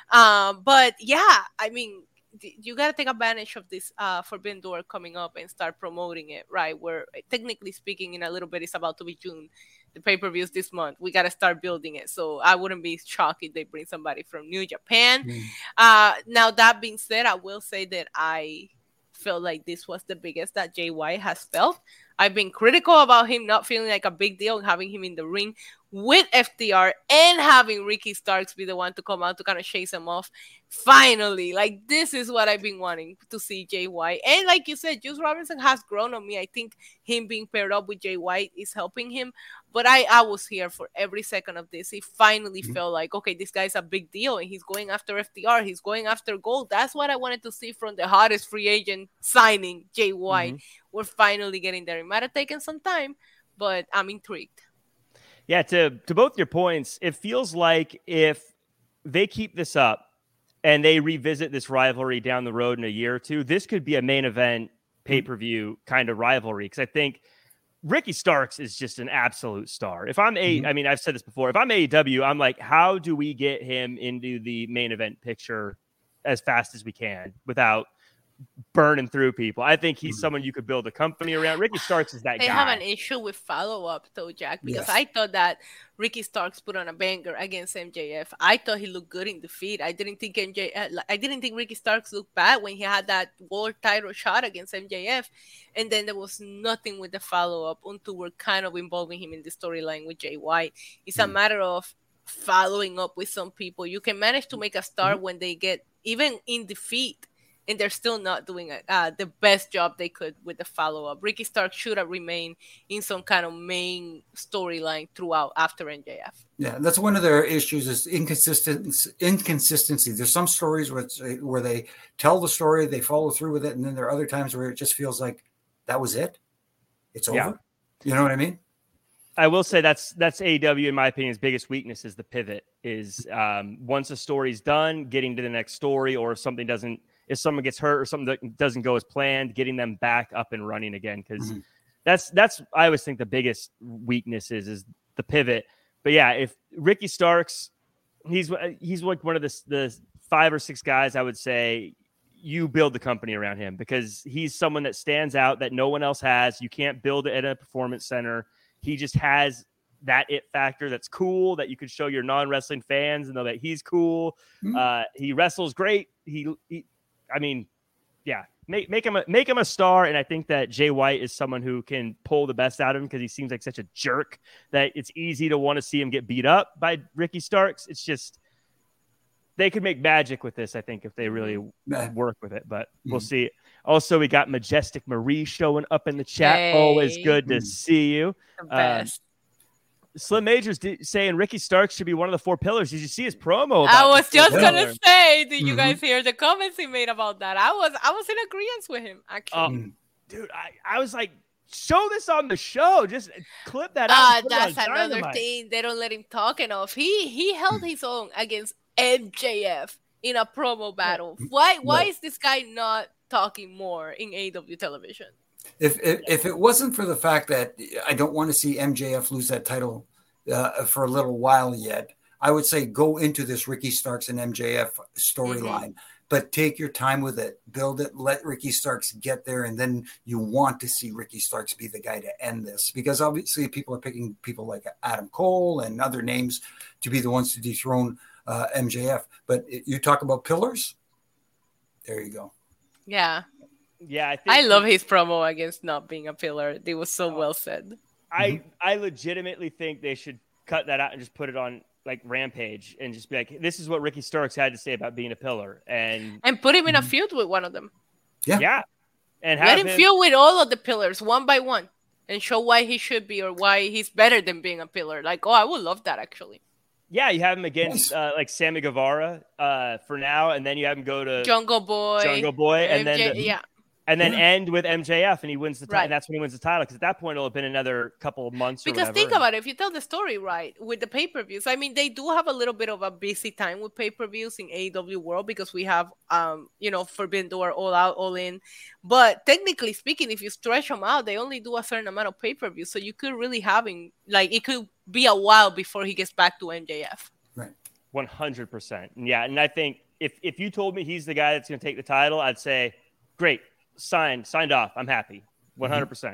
D: But yeah, I mean, you got to take advantage of this Forbidden Door coming up and start promoting it, right? Where technically speaking, in a little bit, it's about to be June. The pay-per-views this month. We got to start building it. So I wouldn't be shocked if they bring somebody from New Japan. Now, that being said, I will say that I felt like this was the biggest that Jay White has felt. I've been critical about him not feeling like a big deal and having him in the ring with FTR and having Ricky Starks be the one to come out to kind of chase him off. Finally, like, this is what I've been wanting to see Jay White. And like you said, Juice Robinson has grown on me. I think him being paired up with Jay White is helping him. But I was here for every second of this. He finally felt like, okay, this guy's a big deal and he's going after FTR. He's going after gold. That's what I wanted to see from the hottest free agent signing, Jay White. We're finally getting there. It might have taken some time, but I'm intrigued.
C: Yeah, to both your points, it feels like if they keep this up and they revisit this rivalry down the road in a year or two, this could be a main event pay-per-view kind of rivalry. Because I think Ricky Starks is just an absolute star. If I'm I mean, I've said this before. If I'm AEW, I'm like, how do we get him into the main event picture as fast as we can without burning through people? I think he's someone you could build a company around. Ricky Starks is that guy.
D: They have an issue with follow-up, though, Jack, because I thought that Ricky Starks put on a banger against MJF. I thought he looked good in defeat. I didn't think Ricky Starks looked bad when he had that world title shot against MJF. And then there was nothing with the follow-up until we're kind of involving him in the storyline with Jay White. It's a matter of following up with some people. You can manage to make a star when they get even in defeat, and they're still not doing the best job they could with the follow-up. Ricky Starks should have remained in some kind of main storyline throughout after MJF.
E: Yeah, that's one of their issues is inconsistency. There's some stories where they tell the story, they follow through with it, and then there are other times where it just feels like that was it. It's over. Yeah. You know what I mean?
C: I will say that's AEW, in my opinion, biggest weakness is the pivot. Is once a story's done, getting to the next story, or if someone gets hurt or something that doesn't go as planned, getting them back up and running again. Because that's I always think the biggest weakness is the pivot. But yeah, if Ricky Starks, he's like one of the 5 or 6 guys I would say you build the company around him, because he's someone that stands out that no one else has. You can't build it at a performance center. He just has that it factor that's cool, that you could show your non-wrestling fans and know that he's cool. He wrestles great. I mean, yeah, make him a star. And I think that Jay White is someone who can pull the best out of him, because he seems like such a jerk that it's easy to want to see him get beat up by Ricky Starks. It's just, they could make magic with this, I think, if they really work with it, but we'll see. Also, we got Majestic Marie showing up in the chat. Hey. Always good to see you.
D: The best.
C: Slim Majors saying Ricky Starks should be one of the 4 pillars. Did you see his promo?
D: I was just gonna say, did you guys hear the comments he made about that? I was in agreement with him, actually.
C: Dude, I was like, show this on the show. Just clip that out.
D: That's another thing. They don't let him talk enough. He held his own against MJF in a promo battle. Why is this guy not talking more in AEW television?
E: If it wasn't for the fact that I don't want to see MJF lose that title for a little while yet, I would say go into this Ricky Starks and MJF storyline, but take your time with it, build it, let Ricky Starks get there, and then you want to see Ricky Starks be the guy to end this, because obviously people are picking people like Adam Cole and other names to be the ones to dethrone MJF. But you talk about pillars, there you go.
D: Yeah.
C: Yeah,
D: I love his promo against not being a pillar. It was so well said.
C: I legitimately think they should cut that out and just put it on like Rampage and just be like, this is what Ricky Starks had to say about being a pillar, and
D: put him in a feud with one of them.
C: Yeah. And
D: let him feud with all of the pillars one by one and show why he should be or why he's better than being a pillar. Like, I would love that actually.
C: Yeah, you have him against like Sammy Guevara for now, and then you have him go to
D: Jungle Boy,
C: and then end with MJF, and he wins the title, and that's when he wins the title. Because at that point, it'll have been another couple of months.
D: Because think about it, if you tell the story right with the pay-per-views, I mean, they do have a little bit of a busy time with pay-per-views in AEW world because we have, Forbidden Door, All Out, All In. But technically speaking, if you stretch them out, they only do a certain amount of pay-per-views, so you could really have him it could be a while before he gets back to MJF.
E: Right,
C: 100%. Yeah, and I think if you told me he's the guy that's going to take the title, I'd say, great. Signed off. I'm happy. 100%.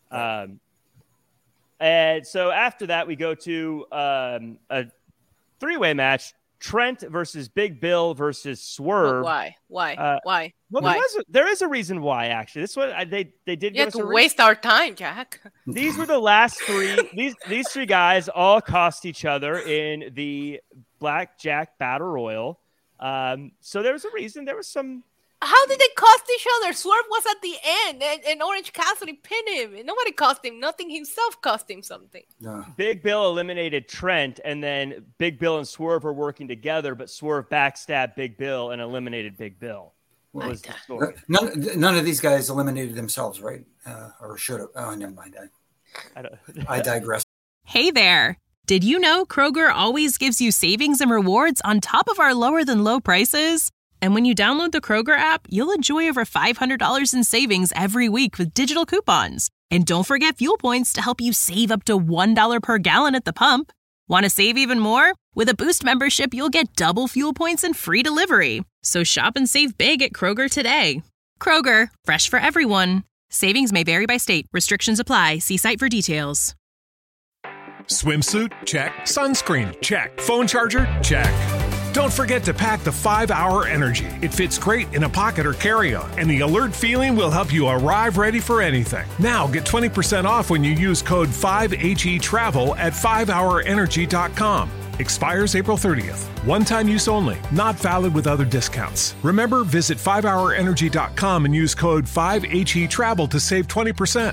C: And so after that, we go to a 3-way match: Trent versus Big Bill versus Swerve.
D: Why?
C: Well,
D: Why?
C: There is a reason why. Actually, this one they did.
D: You have to waste our time, Jack.
C: These were the last 3. These 3 guys all cost each other in the Blackjack Battle Royal. So there was a reason. There was some.
D: How did they cost each other? Swerve was at the end, and Orange Cassidy pinned him. And nobody cost him nothing. Himself cost him something.
E: No.
C: Big Bill eliminated Trent, and then Big Bill and Swerve were working together, but Swerve backstabbed Big Bill and eliminated Big Bill. What was the story?
E: None of these guys eliminated themselves, right? Or should have. Oh, never mind. I digress.
A: Hey there. Did you know Kroger always gives you savings and rewards on top of our lower than low prices? And when you download the Kroger app, you'll enjoy over $500 in savings every week with digital coupons. And don't forget fuel points to help you save up to $1 per gallon at the pump. Want to save even more? With a Boost membership, you'll get double fuel points and free delivery. So shop and save big at Kroger today. Kroger, fresh for everyone. Savings may vary by state. Restrictions apply. See site for details.
B: Swimsuit? Check. Sunscreen? Check. Phone charger? Check. Don't forget to pack the 5-Hour Energy. It fits great in a pocket or carry-on, and the alert feeling will help you arrive ready for anything. Now get 20% off when you use code 5HETRAVEL at 5hourenergy.com. Expires April 30th. One-time use only. Not valid with other discounts. Remember, visit 5hourenergy.com and use code 5HETRAVEL to save 20%.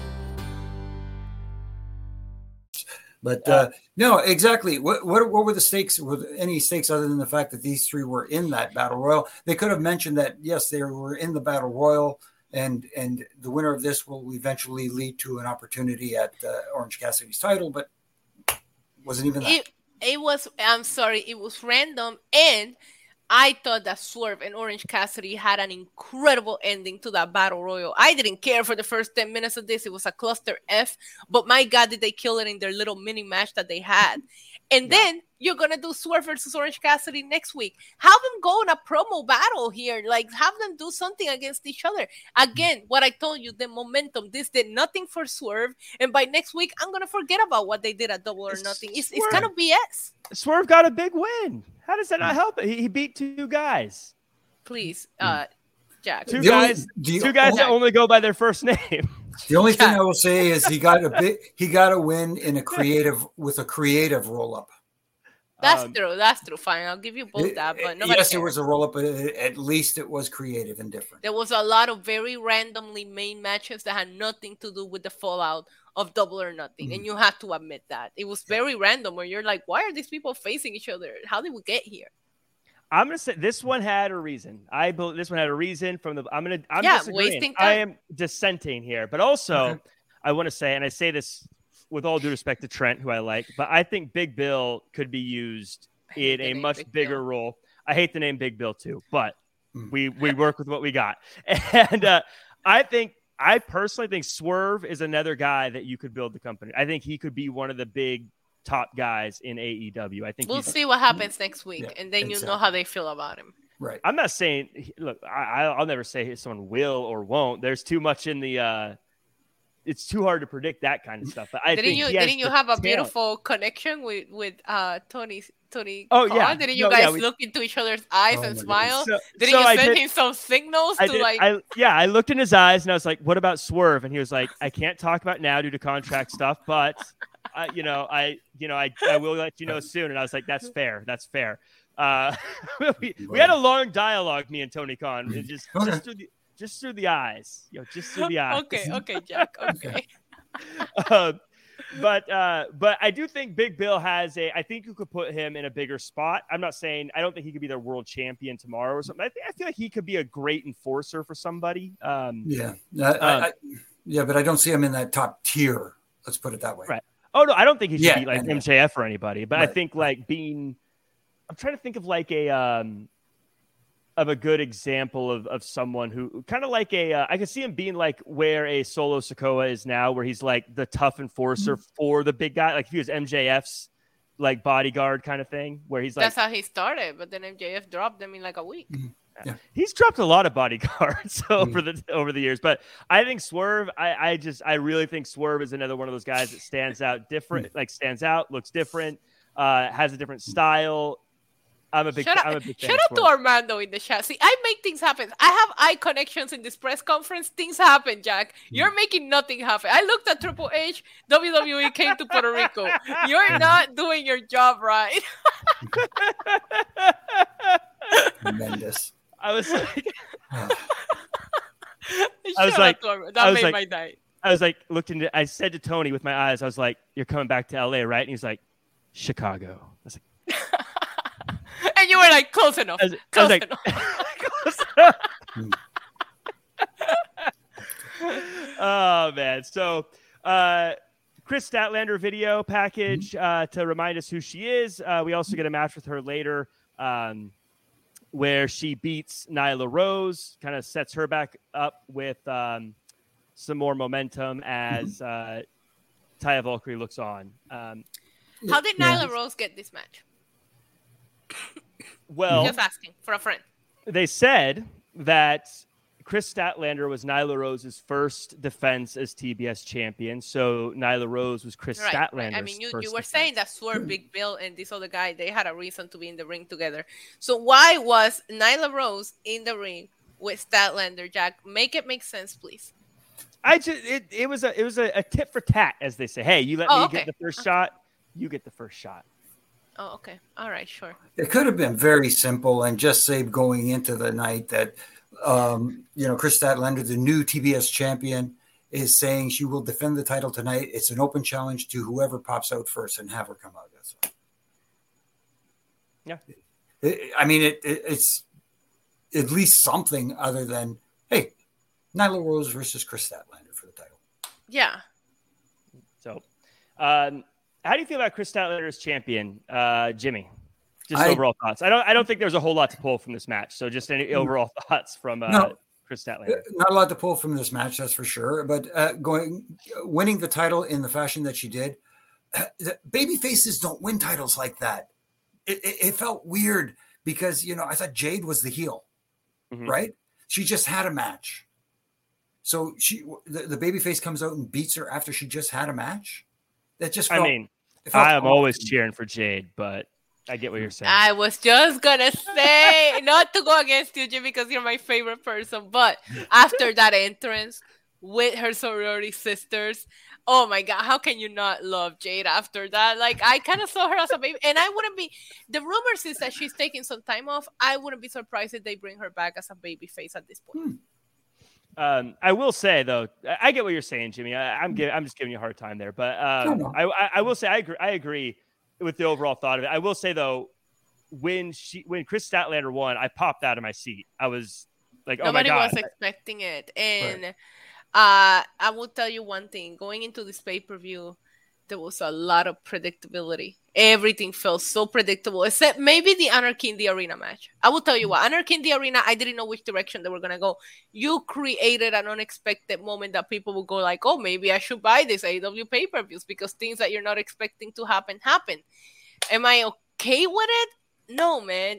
E: But no, exactly. What were the stakes? Were there any stakes other than the fact that these 3 were in that battle royal? They could have mentioned that, yes, they were in the battle royal, and the winner of this will eventually lead to an opportunity at Orange Cassidy's title, but wasn't even that.
D: It was, I'm sorry, it was random, and I thought that Swerve and Orange Cassidy had an incredible ending to that battle royal. I didn't care for the first 10 minutes of this. It was a cluster F, but my God, did they kill it in their little mini match that they had. And then you're going to do Swerve versus Orange Cassidy next week. Have them go in a promo battle here. Like, have them do something against each other. Again, what I told you, the momentum. This did nothing for Swerve. And by next week, I'm going to forget about what they did at Double or Nothing. It's kind of BS.
C: Swerve got a big win. How does that not help it? He beat 2 guys.
D: Please, Jack.
C: Two guys that only go by their first name.
E: The only thing I will say is he got a win in a creative roll up.
D: That's true. That's true. Fine, I'll give you both that. But nobody
E: yes,
D: cares.
E: it was a roll-up, but at least it was creative and different.
D: There was a lot of very randomly made matches that had nothing to do with the fallout of Double or Nothing, and you had to admit that it was very random. Where you're like, why are these people facing each other? How did we get here?
C: I'm gonna say this one had a reason. I believe this one had a reason from the. I'm
D: wasting time.
C: I am dissenting here, but also I want to say, and I say this with all due respect to Trent, who I like, but I think Big Bill could be used in a much bigger role. I hate the name Big Bill too, but we work with what we got, and I personally think Swerve is another guy that you could build the company. I think he could be one of the big top guys in AEW. I think
D: we'll see what happens next week, and then you know how they feel about him.
E: Right.
C: I'm not saying. Look, I'll never say someone will or won't. There's too much in the. It's too hard to predict that kind of stuff. But didn't
D: you have a beautiful connection with Tony?
C: Oh yeah.
D: Didn't you guys look into each other's eyes and smile? Didn't you send him some signals
C: I looked in his eyes and I was like, "What about Swerve?" And he was like, "I can't talk about now due to contract stuff, but I will let you know soon." And I was like, "That's fair. That's fair." We had a long dialogue, me and Tony Khan, and just through the eyes, just through the eyes.
D: Okay, Jack. Okay.
C: But I do think Big Bill I think you could put him in a bigger spot. I'm not saying I don't think he could be their world champion tomorrow or something. I feel like he could be a great enforcer for somebody.
E: But I don't see him in that top tier. Let's put it that way.
C: Right. Oh no, I don't think he should be like MJF or anybody. But I think I'm trying to think of like of a good example of someone who kind of like I could see him being like where a Solo Sikoa is now, where he's like the tough enforcer for the big guy. Like if he was MJF's like bodyguard kind of thing, where he's like,
D: that's how he started. But then MJF dropped them in like a week.
C: Yeah. He's dropped a lot of bodyguards over the years, but I think Swerve, I really think Swerve is another one of those guys that stands out different, looks different, has a different style. I'm a big fan.
D: Shout out to Armando in the chat. See, I make things happen. I have eye connections in this press conference. Things happen, Jack. You're making nothing happen. I looked at Triple H. WWE came to Puerto Rico. You're not doing your job right.
E: Tremendous.
C: I was like,
D: my night.
C: I was like, I said to Tony with my eyes, I was like, "You're coming back to LA, right?" And he's like, "Chicago." I was like,
D: and you were like, close enough. Close enough.
C: Oh, man. So, Chris Statlander video package to remind us who she is. We also get a match with her later where she beats Nyla Rose, kind of sets her back up with some more momentum as Taya Valkyrie looks on.
D: How did Nyla Rose get this match?
C: Well,
D: just asking for a friend.
C: They said that Chris Statlander was Nyla Rose's first defense as TBS champion. So Nyla Rose was Chris Statlander's
D: right. I mean, you were
C: defense.
D: saying that Swerve, Big Bill, and this other guy, they had a reason to be in the ring together. So why was Nyla Rose in the ring with Statlander, Jack? Make it make sense, please.
C: It was a tit for tat, as they say. Hey, you let me get the first shot, you get the first shot.
D: Oh, okay. All right, sure.
E: It could have been very simple and just say going into the night that, Chris Statlander, the new TBS champion, is saying she will defend the title tonight. It's an open challenge to whoever pops out first and have her come out. That's all.
C: Yeah.
E: It's at least something other than, hey, Nyla Rose versus Chris Statlander for the title.
D: Yeah.
C: So, how do you feel about Chris Statlander as champion, Jimmy? Just overall thoughts. I don't think there's a whole lot to pull from this match. So just any overall thoughts from Chris Statlander.
E: Not a lot to pull from this match, that's for sure. But winning the title in the fashion that she did, baby faces don't win titles like that. It felt weird because I thought Jade was the heel, right? She just had a match, so the baby face comes out and beats her after she just had a match. That just felt,
C: I'm always cheering for Jade, but I get what you're saying.
D: I was just going to say, not to go against you, Jim, because you're my favorite person, but after that entrance, with her sorority sisters. Oh my God, how can you not love Jade after that? Like, I kind of saw her as a baby, and I wouldn't be, the rumors is that she's taking some time off. I wouldn't be surprised if they bring her back as a baby face at this point.
C: I will say though, I get what you're saying, Jimmy. I'm just giving you a hard time there, but I will say I agree with the overall thought of it. I will say though, when Chris Statlander won, I popped out of my seat. I was like,
D: nobody
C: oh my God.
D: was expecting it, and
E: Right.
D: I will tell you one thing: going into this pay-per-view, there was a lot of predictability. Everything felt so predictable, except maybe the Anarchy in the Arena match. I will tell you what, Anarchy in the Arena, I didn't know which direction they were going to go. You created an unexpected moment that people will go like, oh, maybe I should buy this AEW pay-per-views, because things that you're not expecting to happen. Am I okay with it? No, man.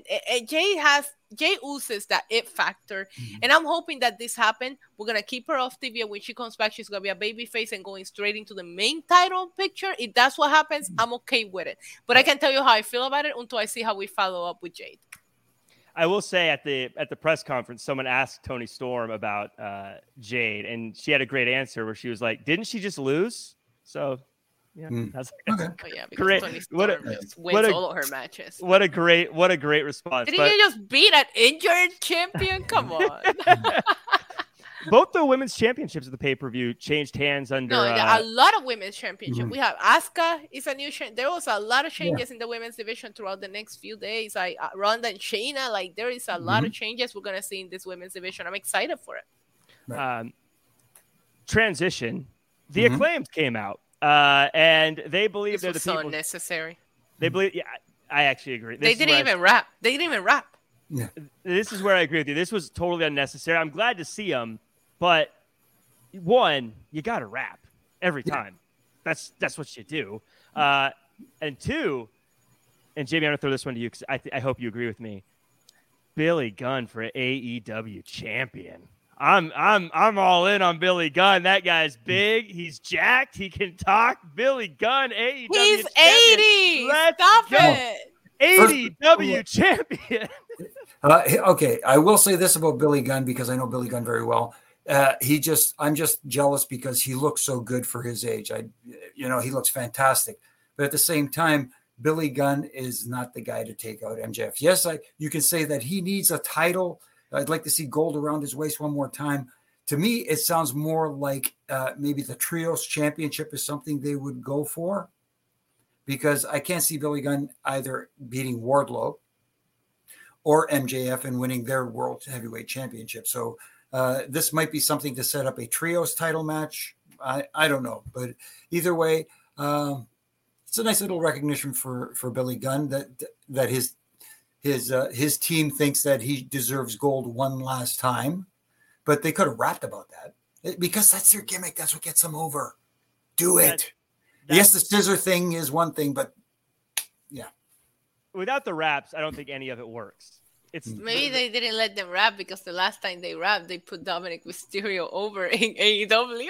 D: Jay Usos that it factor, and I'm hoping that this happened. We're gonna keep her off TV, and when she comes back, she's gonna be a baby face and going straight into the main title picture. If that's what happens, I'm okay with it. But I can't tell you how I feel about it until I see how we follow up with Jade.
C: I will say at the press conference, someone asked Toni Storm about Jade, and she had a great answer where she was like, "Didn't she just lose?" So. Yeah, that's
E: Okay.
D: Oh, yeah, because
C: great.
D: Toni Storm just wins all of her matches.
C: What a great response.
D: Didn't you just beat an injured champion? Come on.
C: Both the women's championships of the pay-per-view changed hands under.
D: No, a lot of women's championship. We have Asuka is a new there was a lot of changes in the women's division throughout the next few days. Like Ronda and Shayna, like there is a lot of changes we're gonna see in this women's division. I'm excited for it.
C: Transition. The Acclaimed came out. And they believe they're the
D: so
C: people.
D: Unnecessary.
C: They believe. Yeah, I actually agree.
D: They didn't even rap.
E: Yeah.
C: This is where I agree with you. This was totally unnecessary. I'm glad to see them, but one, you got to rap every time. That's what you do. And two, and Jamie, I'm gonna throw this one to you because I hope you agree with me. Billy Gunn for AEW champion. I'm all in on Billy Gunn. That guy's big. He's jacked. He can talk. Billy Gunn, AEW
D: He's
C: champion.
D: 80.
C: Let's
D: Stop
C: go.
D: it.
C: AEW champion.
E: Okay, I will say this about Billy Gunn because I know Billy Gunn very well. I'm just jealous because he looks so good for his age. He looks fantastic. But at the same time, Billy Gunn is not the guy to take out MJF. Yes, you can say that he needs a title. I'd like to see gold around his waist one more time. To me, it sounds more like maybe the Trios Championship is something they would go for, because I can't see Billy Gunn either beating Wardlow or MJF and winning their World Heavyweight Championship. So this might be something to set up a Trios title match. I don't know, but either way, it's a nice little recognition for Billy Gunn that his team thinks that he deserves gold one last time, but they could have rapped about that because that's their gimmick. That's what gets them over. Do it. Yes, the scissor thing is one thing, but yeah.
C: Without the raps, I don't think any of it works.
D: Maybe they didn't let them rap because the last time they rapped, they put Dominic Mysterio over in AEW.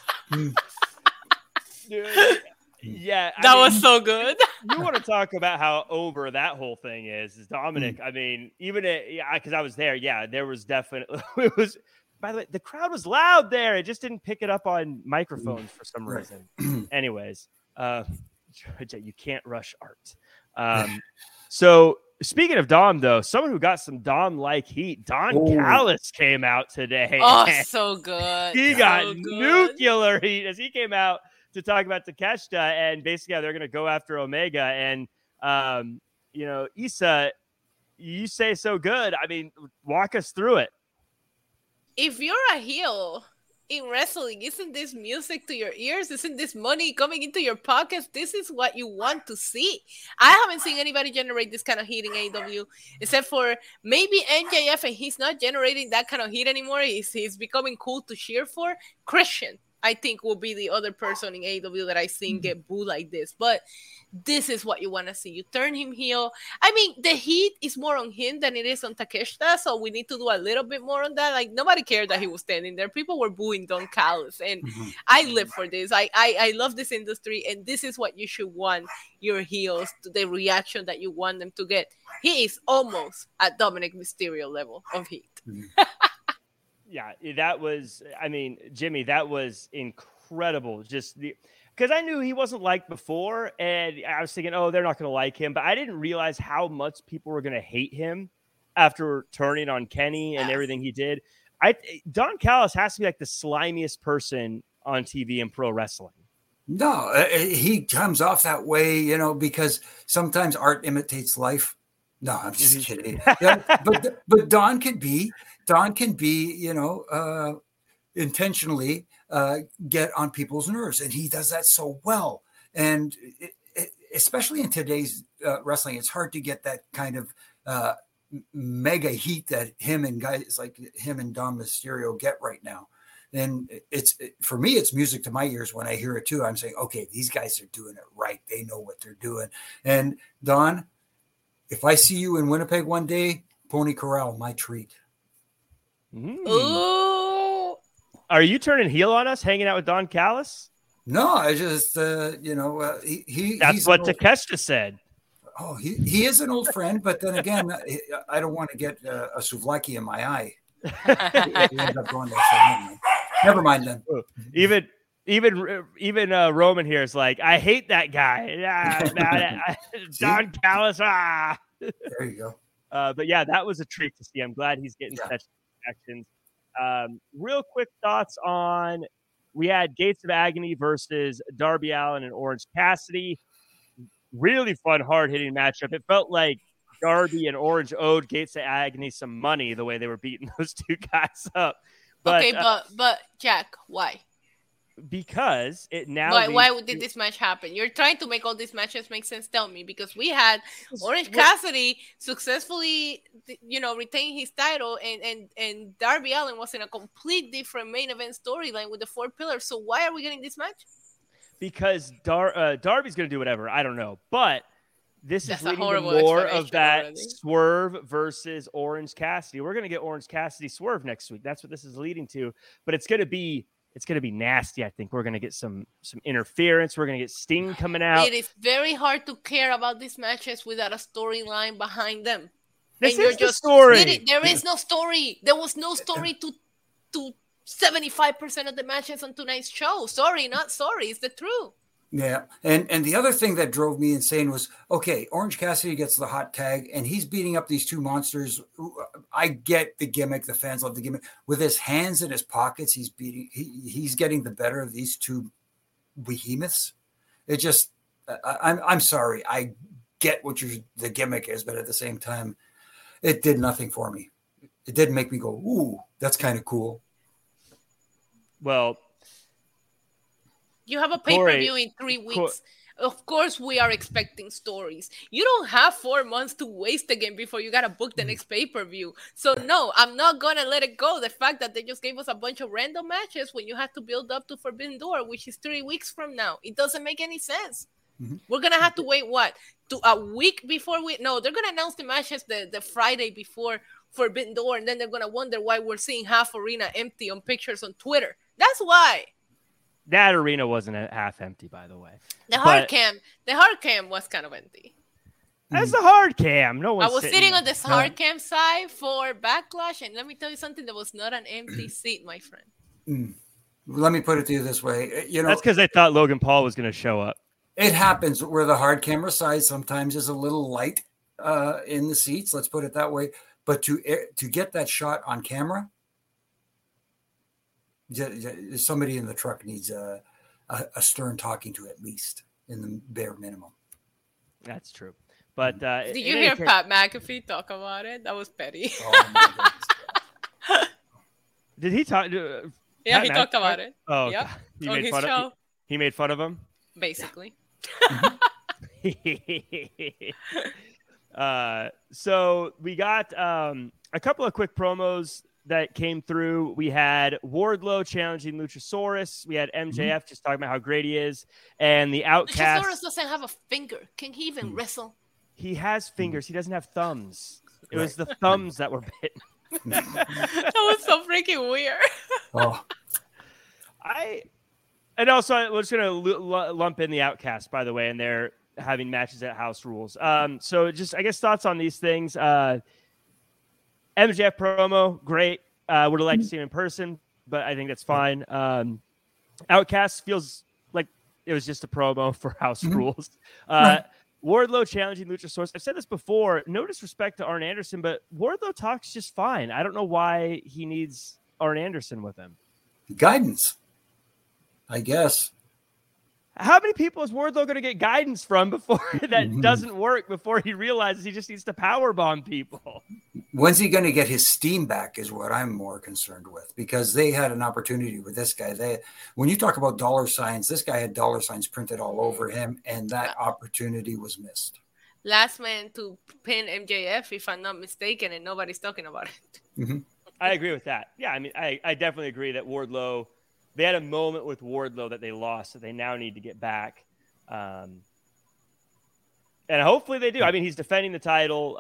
C: Yeah,
D: that was so good.
C: You want to talk about how over that whole thing is Dominic. I mean, even because I was there. Yeah, there was definitely. It was. By the way, the crowd was loud there. It just didn't pick it up on microphones for some reason. Anyways, you can't rush art. So speaking of Dom, though, someone who got some Dom-like heat, Don Callis came out today.
D: Oh, so good.
C: He got nuclear heat as he came out to talk about Takeshita, and basically how they're going to go after Omega. And, Issa, you say so good. I mean, walk us through it.
D: If you're a heel in wrestling, isn't this music to your ears? Isn't this money coming into your pockets? This is what you want to see. I haven't seen anybody generate this kind of heat in AEW, except for maybe MJF, and he's not generating that kind of heat anymore. He's becoming cool to cheer for. Christian, I think, will be the other person in AEW that I've seen get booed like this. But this is what you want to see. You turn him heel. I mean, the heat is more on him than it is on Takeshita, so we need to do a little bit more on that. Like, nobody cared that he was standing there. People were booing Don Callis, and I live for this. I love this industry, and this is what you should want your heels, to the reaction that you want them to get. He is almost at Dominic Mysterio level of heat.
C: Yeah, that was, I mean, Jimmy, that was incredible. Because I knew he wasn't liked before, and I was thinking, oh, they're not going to like him. But I didn't realize how much people were going to hate him after turning on Kenny and everything he did. Don Callis has to be like the slimiest person on TV in pro wrestling.
E: No, he comes off that way, because sometimes art imitates life. No, I'm just kidding. Yeah, but Don can be, intentionally get on people's nerves, and he does that so well. And especially in today's wrestling, it's hard to get that kind of mega heat that him and guys like him and Dom Mysterio get right now. And for me, it's music to my ears when I hear it too. I'm saying, okay, these guys are doing it right. They know what they're doing. And Don, if I see you in Winnipeg one day, Pony Corral, my treat.
D: Ooh.
C: Are you turning heel on us, hanging out with Don Callis?
E: No, I just,
C: That's
E: he's
C: what Takeshita said.
E: Oh, he is an old friend, but then again, I don't want to get a souvlaki in my eye. End up going there, never mind then. Even
C: Roman here is like, I hate that guy. Don Callis.
E: There you go.
C: But yeah, that was a treat to see. I'm glad he's getting such connections. Real quick thoughts on, we had Gates of Agony versus Darby Allin and Orange Cassidy. Really fun, hard-hitting matchup. It felt like Darby and Orange owed Gates of Agony some money the way they were beating those two guys up. But,
D: okay, but Jack, why?
C: Because it now.
D: Why did this match happen? You're trying to make all these matches make sense. Tell me, because we had Orange Cassidy successfully, retain his title, and Darby Allin was in a complete different main event storyline with the 4 pillars. So why are we getting this match?
C: Because Darby's going to do whatever. I don't know, but this is leading to more of that already. Swerve versus Orange Cassidy. We're going to get Orange Cassidy Swerve next week. That's what this is leading to. But it's going to be nasty. I think we're going to get some interference. We're going to get Sting coming out.
D: It is very hard to care about these matches without a storyline behind them.
C: This is the story.
D: There is no story. There was no story to 75% of the matches on tonight's show. Sorry, not sorry. It's the truth.
E: Yeah. And the other thing that drove me insane was, okay, Orange Cassidy gets the hot tag and he's beating up these two monsters. I get the gimmick. The fans love the gimmick. With his hands in his pockets, he's getting the better of these two behemoths. It just, I'm sorry. I get what the gimmick is, but at the same time, it did nothing for me. It didn't make me go, ooh, that's kind of cool.
C: Well,
D: you have a pay-per-view in 3 weeks. Of course, we are expecting stories. You don't have 4 months to waste again before you got to book the next pay-per-view. So, no, I'm not going to let it go. The fact that they just gave us a bunch of random matches when you have to build up to Forbidden Door, which is 3 weeks from now. It doesn't make any sense. Mm-hmm. We're going to have to wait, to a week before they're going to announce the matches the Friday before Forbidden Door, and then they're going to wonder why we're seeing half arena empty on pictures on Twitter. That's why.
C: That arena wasn't half empty, by the way.
D: The hard cam was kind of empty.
C: That's the hard cam. No one.
D: I was sitting on this hard cam side for Backlash, and let me tell you something. There was not an empty seat, my friend.
E: Let me put it to you this way.
C: That's because they thought Logan Paul was going to show up.
E: It happens where the hard camera side sometimes is a little light in the seats. Let's put it that way. But to get that shot on camera, somebody in the truck needs a stern talking to at least in the bare minimum.
C: That's true. But
D: did you hear Pat McAfee talk about it? That was petty.
C: Did he talk?
D: Yeah, he talked about it.
C: Oh,
D: yep.
C: On his show. He made fun of him?
D: Basically.
C: So we got a couple of quick promos that came through. We had Wardlow challenging Luchasaurus. We had MJF just talking about how great he is. And the Outcast.
D: Luchasaurus doesn't have a finger. Can he even wrestle?
C: He has fingers. He doesn't have thumbs. It was the thumbs that were bitten.
D: That was so freaking weird.
C: And also, we're just going to lump in the Outcast, by the way, and they're having matches at House Rules. So just, I guess, thoughts on these things. MJF promo, great. Would have liked to see him in person, but I think that's fine. Outcast feels like it was just a promo for House Rules. Wardlow challenging Luchasaurus. I've said this before. No disrespect to Arn Anderson, but Wardlow talks just fine. I don't know why he needs Arn Anderson with him.
E: Guidance, I guess.
C: How many people is Wardlow going to get guidance from before that doesn't work, before he realizes he just needs to powerbomb people?
E: When's he going to get his steam back is what I'm more concerned with, because they had an opportunity with this guy. When you talk about dollar signs, this guy had dollar signs printed all over him, and that opportunity was missed.
D: Last man to pin MJF, if I'm not mistaken, and nobody's talking about it.
C: I agree with that. Yeah, I mean, I definitely agree that Wardlow, they had a moment with Wardlow that they lost, that they now need to get back. And hopefully they do. I mean, he's defending the title,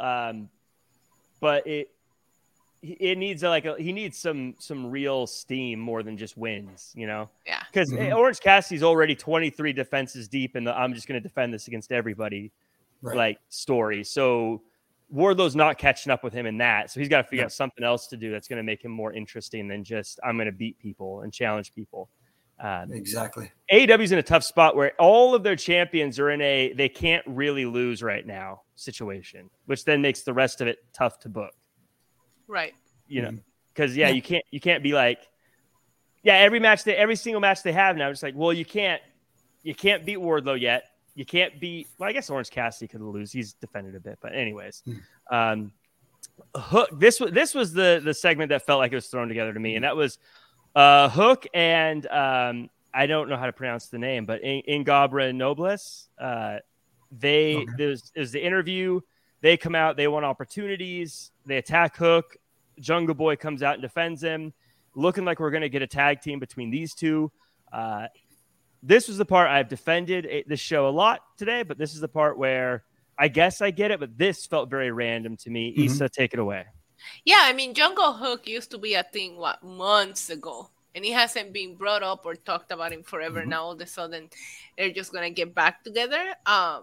C: but it needs he needs some real steam more than just wins, you know?
D: Yeah.
C: Because Orange Cassidy's already 23 defenses deep in the I'm just going to defend this against everybody story. So Wardlow's not catching up with him in that. So he's got to figure out something else to do that's going to make him more interesting than just I'm going to beat people and challenge people.
E: Exactly.
C: AEW's in a tough spot where all of their champions are in a they can't really lose right now situation, which then makes the rest of it tough to book.
D: Right.
C: You know, because you can't be like, every single match they have now, it's like, well, you can't beat Wardlow yet. You can't beat. Well, I guess Orange Cassidy could lose. He's defended a bit, but anyways, Hook. This was the segment that felt like it was thrown together to me, and that was Hook and I don't know how to pronounce the name, but Ingabra Nobles. There's the interview. They come out. They want opportunities. They attack Hook. Jungle Boy comes out and defends him, looking like we're going to get a tag team between these two. This was the part I've defended this show a lot today, but this is the part where I guess I get it, but this felt very random to me. Issa, take it away.
D: Yeah, I mean, Jungle Hook used to be a thing, months ago, and he hasn't been brought up or talked about in forever. Now, all of a sudden, they're just going to get back together.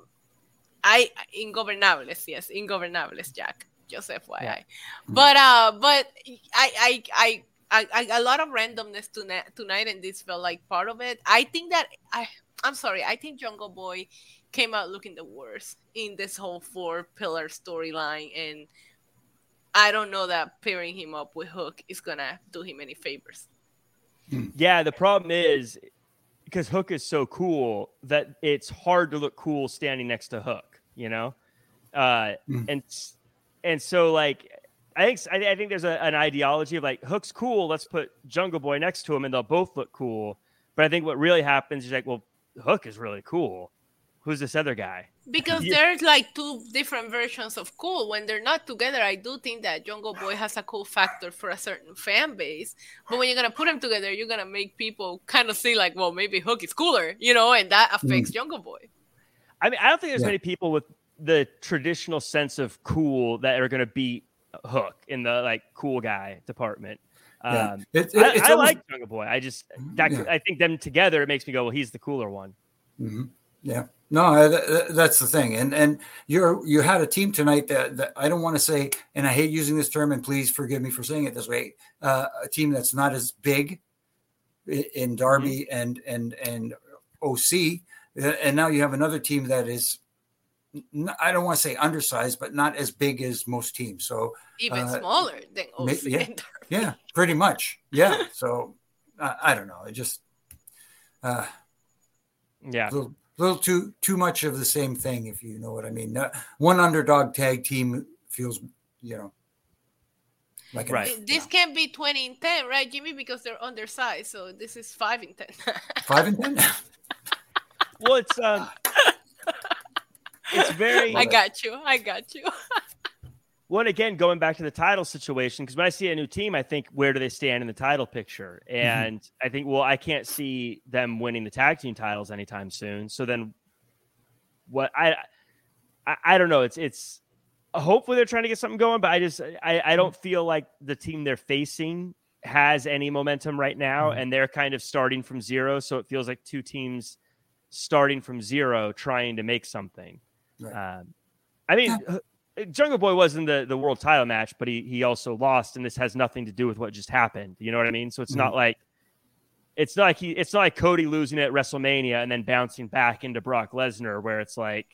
D: Ingobernables, Jack, just FYI. Yeah. But I a lot of randomness tonight, and this felt like part of it. I think that I think Jungle Boy came out looking the worst in this whole 4-pillar storyline, and I don't know that pairing him up with Hook is gonna do him any favors.
C: Yeah, the problem is because Hook is so cool that it's hard to look cool standing next to Hook, you know, and so like. I think there's an ideology of like Hook's cool. Let's put Jungle Boy next to him, and they'll both look cool. But I think what really happens is like, well, Hook is really cool. Who's this other guy?
D: Because there's like two different versions of cool. When they're not together, I do think that Jungle Boy has a cool factor for a certain fan base. But when you're gonna put them together, you're gonna make people kind of see like, well, maybe Hook is cooler, you know, and that affects Jungle Boy.
C: I mean, I don't think there's many people with the traditional sense of cool that are gonna beat Hook in the like cool guy department. I like Jungle Boy. I think them together, it makes me go, well, he's the cooler one.
E: Yeah, no, that's the thing. And you had a team tonight that I don't want to say, and I hate using this term, and please forgive me for saying it this way. A team that's not as big in Darby and OC, and now you have another team that is. I don't want to say undersized, but not as big as most teams. So
D: even smaller than OC.
E: Yeah, pretty much. Yeah. So I don't know. It just a little too much of the same thing, if you know what I mean. One underdog tag team feels, like
D: this can't be 20 and 10, right, Jimmy? Because they're undersized. So this is 5 and 10.
E: 5 and 10.
C: Well, it's very.
D: I got you.
C: Well, again, going back to the title situation, because when I see a new team, I think, where do they stand in the title picture? And I think, well, I can't see them winning the tag team titles anytime soon. So then, what I don't know. It's hopefully they're trying to get something going, but I don't feel like the team they're facing has any momentum right now, and they're kind of starting from zero. So it feels like two teams starting from zero, trying to make something. Right. Jungle Boy was in the world title match, but he also lost, and this has nothing to do with what just happened. You know what I mean? So it's not like Cody losing at WrestleMania and then bouncing back into Brock Lesnar, where it's like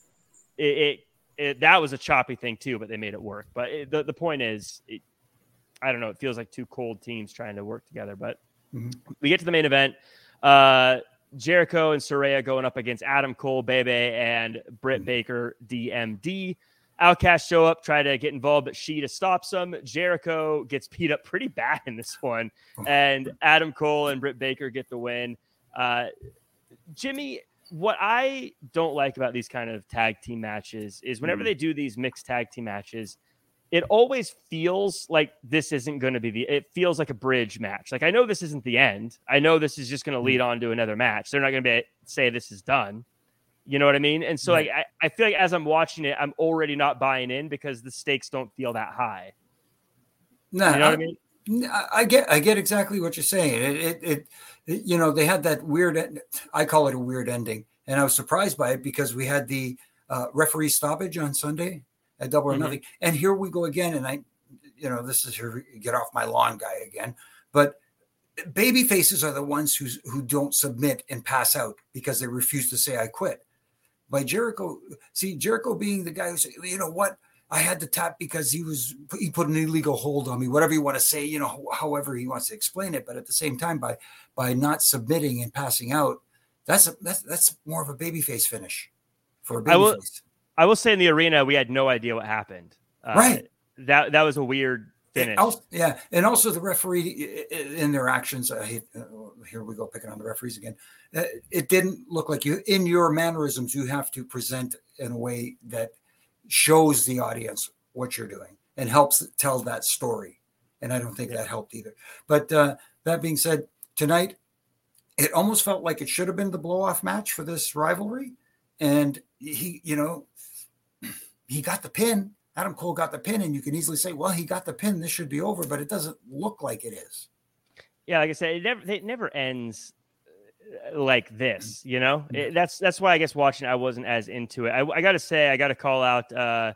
C: that was a choppy thing too, but they made it work. But the point is, I don't know. It feels like two cold teams trying to work together. But we get to the main event. Jericho and Saraya going up against Adam Cole, Bebe, and Britt Baker, DMD. Outcast show up, try to get involved, but Shida stops them. Jericho gets beat up pretty bad in this one, and Adam Cole and Britt Baker get the win. Jimmy, what I don't like about these kind of tag team matches is whenever they do these mixed tag team matches, it always feels like this isn't going to be it feels like a bridge match. Like, I know this isn't the end. I know this is just going to lead on to another match. They're not going to say this is done. You know what I mean? And so like, I feel like as I'm watching it, I'm already not buying in because the stakes don't feel that high.
E: No,
C: you know what I mean?
E: I get exactly what you're saying. It you know, they had that weird, I call it a weird ending. And I was surprised by it because we had the referee stoppage on Sunday at Double or Nothing. And here we go again. And this is here, get off my lawn guy again. But baby faces are the ones who don't submit and pass out because they refuse to say I quit. By Jericho being the guy who said, you know what, I had to tap because he put an illegal hold on me, whatever you want to say, you know, however he wants to explain it. But at the same time, by not submitting and passing out, that's more of a babyface finish for a babyface.
C: I will say in the arena, we had no idea what happened.
E: Right.
C: That was a weird finish.
E: And also the referee in their actions. Here we go, picking on the referees again. It didn't look like you, in your mannerisms, you have to present in a way that shows the audience what you're doing and helps tell that story. And I don't think that helped either. But that being said, tonight, it almost felt like it should have been the blow-off match for this rivalry. And he got the pin. Adam Cole got the pin, and you can easily say, well, he got the pin. This should be over, but it doesn't look like it is.
C: Yeah, like I said, it never ends like this, you know? That's why I guess watching, I wasn't as into it. I got to say, I got to call out,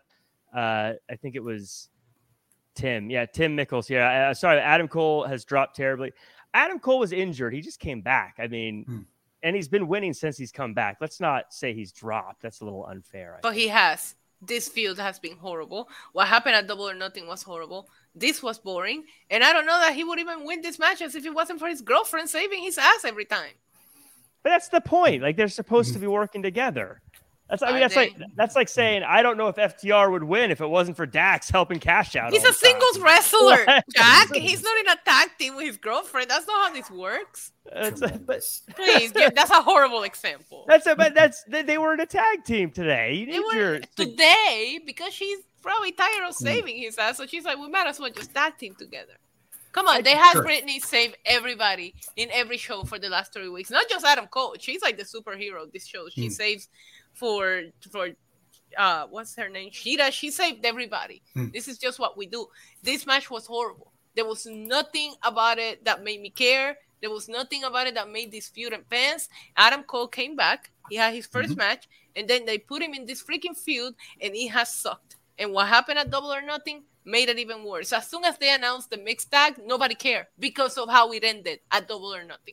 C: I think it was Tim. Yeah, Tim Mickles. Yeah, sorry, Adam Cole has dropped terribly. Adam Cole was injured. He just came back. I mean, and he's been winning since he's come back. Let's not say he's dropped. That's a little unfair.
D: But he has. This feud has been horrible. What happened at Double or Nothing was horrible. This was boring. And I don't know that he would even win this match as if it wasn't for his girlfriend saving his ass every time.
C: But that's the point. Like, they're supposed to be working together. That's like saying, I don't know if FTR would win if it wasn't for Dax helping Cash out.
D: He's a singles wrestler, Jack. He's not in a tag team with his girlfriend. That's not how this works. Please, that's a horrible example.
C: They were in a tag team today.
D: Today, because she's probably tired of saving his ass, so she's like, we might as well just tag team together. Come on, they had Brittany save everybody in every show for the last 3 weeks. Not just Adam Cole. She's like the superhero of this show. She saves for what's her name? Shida. She saved everybody. This is just what we do. This match was horrible. There was nothing about it that made me care. There was nothing about it that made this feud advance. Adam Cole came back. He had his first match, and then they put him in this freaking feud, and it has sucked. And what happened at Double or Nothing made it even worse. As soon as they announced the mixed tag, nobody cared because of how it ended at Double or Nothing.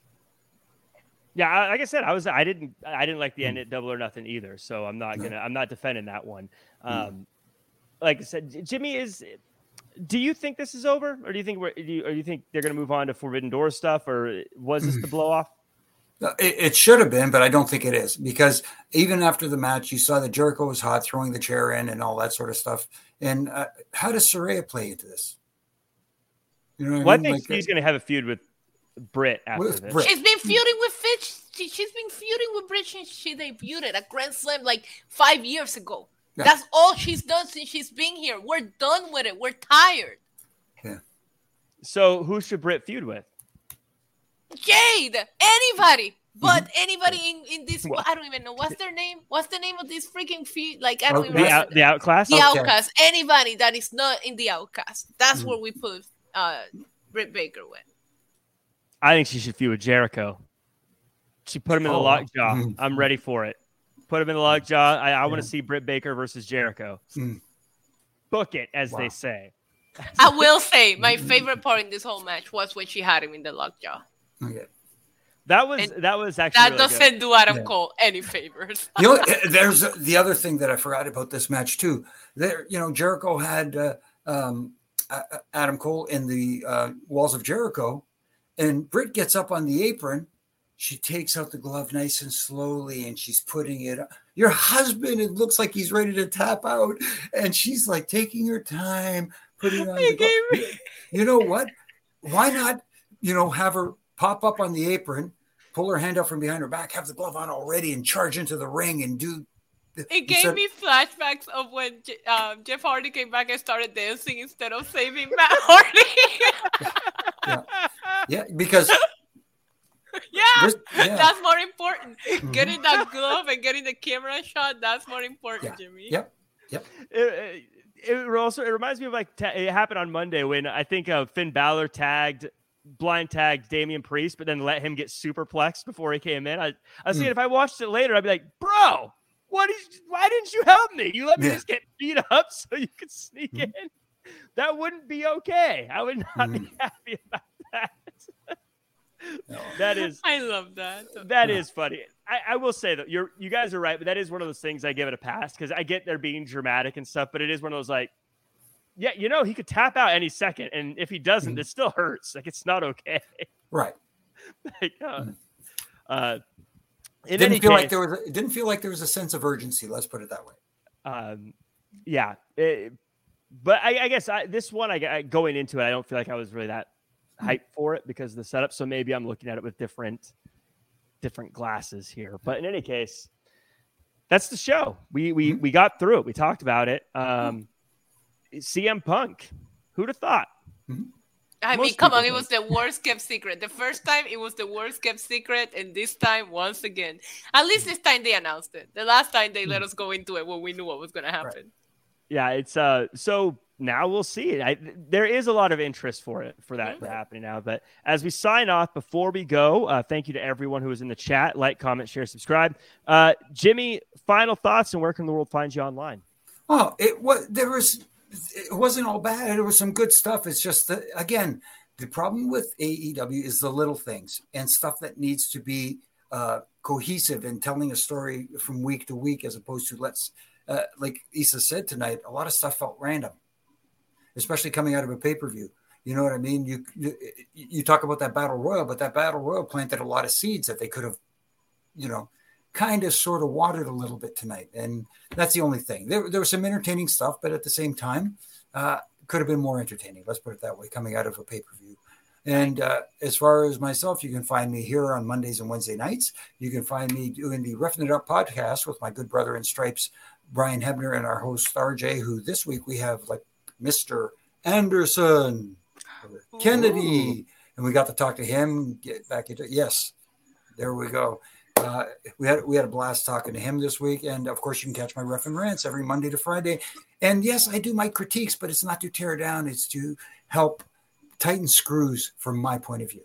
C: Yeah, like I said, I didn't like the end at Double or Nothing either, so I'm not defending that one. Like I said, Jimmy, do you think this is over, or do you think they're going to move on to Forbidden Door stuff, or was this the blow off?
E: It should have been, but I don't think it is, because even after the match, you saw that Jericho was hot, throwing the chair in and all that sort of stuff. And how does Saraya play into this? You know what I mean?
C: I think he's going to have a feud with Britt after this.
D: She's been feuding with Fitch. She's been feuding with Britt since she debuted at Grand Slam like 5 years ago. Yeah. That's all she's done since she's been here. We're done with it. We're tired.
E: Yeah.
C: So who should Britt feud with?
D: Jade. Anybody. But anybody in this, I don't even know. What's their name? What's the name of this freaking feud? Like, I don't even know.
C: The Outcast?
D: The Outcast. Anybody that is not in the Outcast. That's where we put Britt Baker with.
C: I think she should feud with Jericho. She put him in the lockjaw. I'm ready for it. Put him in the lockjaw. I want to see Britt Baker versus Jericho. book it, as they say.
D: I will say my favorite part in this whole match was when she had him in the lockjaw.
E: Okay.
C: That was actually
D: that
C: really
D: doesn't
C: good.
D: do Adam Cole any favors.
E: There's the other thing that I forgot about this match too. There, Jericho had Adam Cole in the Walls of Jericho, and Britt gets up on the apron. She takes out the glove nice and slowly, and she's putting it up. Your husband, it looks like he's ready to tap out, and she's like taking her time, putting on the glove. You know what? Why not, have her pop up on the apron, pull her hand out from behind her back, have the glove on already, and charge into the ring and do.
D: It gave me flashbacks of when Jeff Hardy came back and started dancing instead of saving Matt Hardy.
E: Yeah, because.
D: That's more important. Mm-hmm. Getting that glove and getting the camera shot, that's more important, Jimmy.
E: Yep.
C: It reminds me of it happened on Monday when I think Finn Balor blind tagged Damian Priest, but then let him get superplexed before he came in. I was thinking if I watched it later, I'd be like, bro, why didn't you help me? You let me just get beat up so you could sneak in. That wouldn't be okay. I would not be happy about that.
E: No.
C: That is,
D: I love that.
C: That is funny. I will say that you guys are right, but that is one of those things I give it a pass because I get they're being dramatic and stuff, but it is one of those he could tap out any second, and if he doesn't, it still hurts. It's not okay.
E: Right.
C: It
E: didn't feel like there was a sense of urgency. Let's put it that way.
C: But I guess this one, going into it, I don't feel like I was really that hype for it because of the setup. So maybe I'm looking at it with different glasses here. But in any case, that's the show. We got through it. We talked about it. CM Punk. Who'd have thought?
D: I mean, come on, it was the worst kept secret. The first time it was the worst kept secret, and this time, once again, at least this time they announced it. The last time they let us go into it when we knew what was going to happen.
C: Right. Yeah, it's so now we'll see. There is a lot of interest for that happening now. But as we sign off, before we go, thank you to everyone who was in the chat. Like, comment, share, subscribe. Jimmy, final thoughts, and where can the world find you online?
E: Oh, it wasn't all bad. There was some good stuff. It's just that, again, the problem with AEW is the little things and stuff that needs to be cohesive and telling a story from week to week, as opposed to like Issa said tonight, a lot of stuff felt random, especially coming out of a pay-per-view. You know what I mean? You talk about that battle royal, but that battle royal planted a lot of seeds that they could have, kind of sort of watered a little bit tonight. And that's the only thing. There was some entertaining stuff, but at the same time, could have been more entertaining. Let's put it that way, coming out of a pay-per-view. And as far as myself, you can find me here on Mondays and Wednesday nights. You can find me doing the Roughing It Up podcast with my good brother in stripes, Brian Hebner, and our host, RJ, who this week we have Mr. Anderson Kennedy. And we got to talk to him, get back into it. Yes, there we go. We had a blast talking to him this week. And, of course, you can catch my Ref and Rants every Monday to Friday. And, yes, I do my critiques, but it's not to tear down. It's to help tighten screws from my point of view.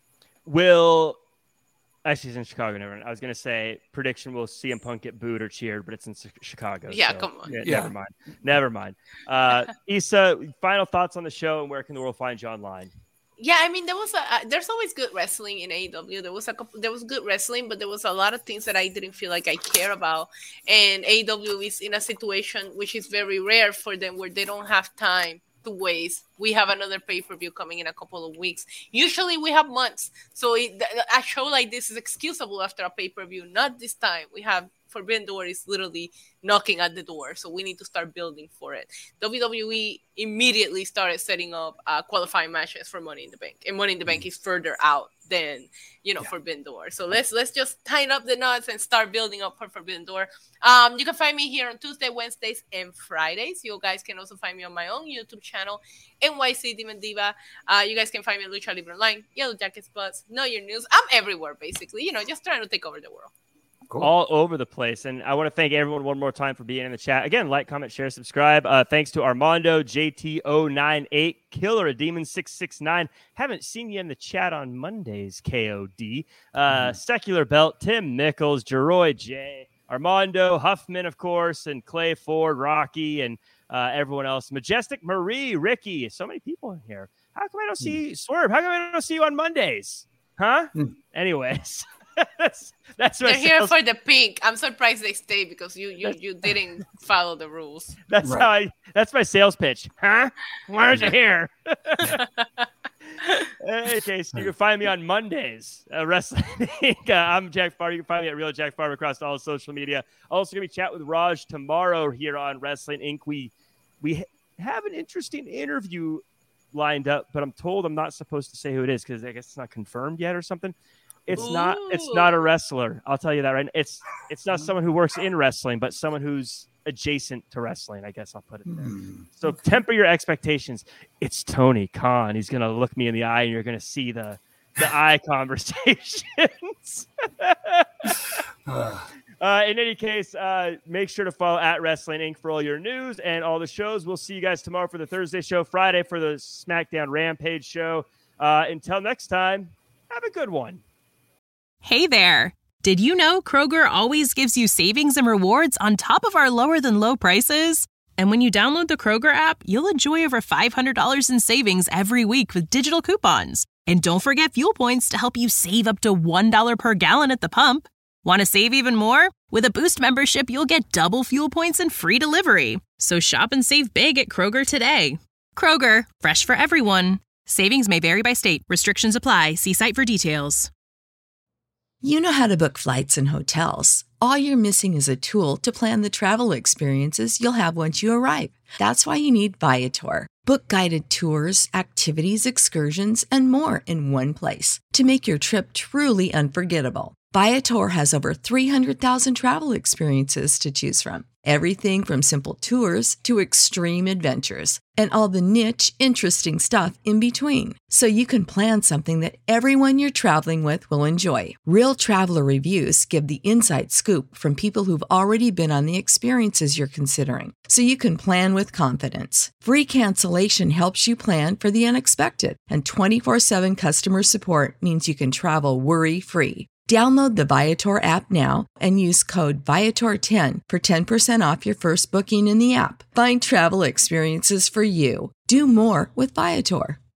C: Actually, it's in Chicago. I was going to say prediction will CM Punk get booed or cheered, but it's in Chicago.
D: Yeah,
C: so,
D: come on.
C: Yeah. Never mind. Issa, final thoughts on the show and where can the world find you online?
D: Yeah, I mean, there's always good wrestling in AEW. There was good wrestling, but there was a lot of things that I didn't feel like I care about. And AEW is in a situation which is very rare for them, where they don't have time to waste. We have another pay-per-view coming in a couple of weeks. Usually we have months. So a show like this is excusable after a pay-per-view. Not this time. We have Forbidden Door is literally knocking at the door, so we need to start building for it. WWE immediately started setting up qualifying matches for Money in the Bank, and Money in the Bank is further out than Forbidden Door. So let's just tighten up the knots and start building up for Forbidden Door. You can find me here on Tuesday, Wednesdays, and Fridays. You guys can also find me on my own YouTube channel, NYC Demon Diva. You guys can find me on Lucha Libre Online, Yellow Jackets Buzz, Know Your News. I'm everywhere, basically. Just trying to take over the world.
C: Cool. All over the place. And I want to thank everyone one more time for being in the chat. Again, like, comment, share, subscribe. Thanks to Armando, JT098, Killer, Demon 669. Haven't seen you in the chat on Mondays, KOD. Secular Belt, Tim Mickles, Jeroy J, Armando, Huffman, of course, and Clay Ford, Rocky, and everyone else. Majestic Marie, Ricky, so many people in here. How come I don't see Swerve? How come I don't see you on Mondays? Huh? Anyways, that's
D: they're here for the pink. I'm surprised they stayed because you didn't follow the rules.
C: That's right. That's my sales pitch. Huh? Why aren't you here? Okay, so you can find me on Mondays, Wrestling Inc. I'm Jack Farber. You can find me at Real Jack Farber across all social media. Also going to be chatting with Raj tomorrow here on Wrestling Inc. We have an interesting interview lined up, but I'm told I'm not supposed to say who it is because I guess it's not confirmed yet or something. It's not a wrestler. I'll tell you that right now. It's not someone who works in wrestling, but someone who's adjacent to wrestling. I guess I'll put it there. So temper your expectations. It's Tony Khan. He's gonna look me in the eye, and you're gonna see the eye conversations. In any case, make sure to follow at Wrestling Inc. for all your news and all the shows. We'll see you guys tomorrow for the Thursday show, Friday for the SmackDown Rampage show. Until next time, have a good one.
A: Hey there. Did you know Kroger always gives you savings and rewards on top of our lower than low prices? And when you download the Kroger app, you'll enjoy over $500 in savings every week with digital coupons. And don't forget fuel points to help you save up to $1 per gallon at the pump. Want to save even more? With a Boost membership, you'll get double fuel points and free delivery. So shop and save big at Kroger today. Kroger, fresh for everyone. Savings may vary by state. Restrictions apply. See site for details.
F: You know how to book flights and hotels. All you're missing is a tool to plan the travel experiences you'll have once you arrive. That's why you need Viator. Book guided tours, activities, excursions, and more in one place to make your trip truly unforgettable. Viator has over 300,000 travel experiences to choose from. Everything from simple tours to extreme adventures and all the niche, interesting stuff in between. So you can plan something that everyone you're traveling with will enjoy. Real traveler reviews give the inside scoop from people who've already been on the experiences you're considering. So you can plan with confidence. Free cancellation helps you plan for the unexpected. And 24/7 customer support means you can travel worry-free. Download the Viator app now and use code Viator10 for 10% off your first booking in the app. Find travel experiences for you. Do more with Viator.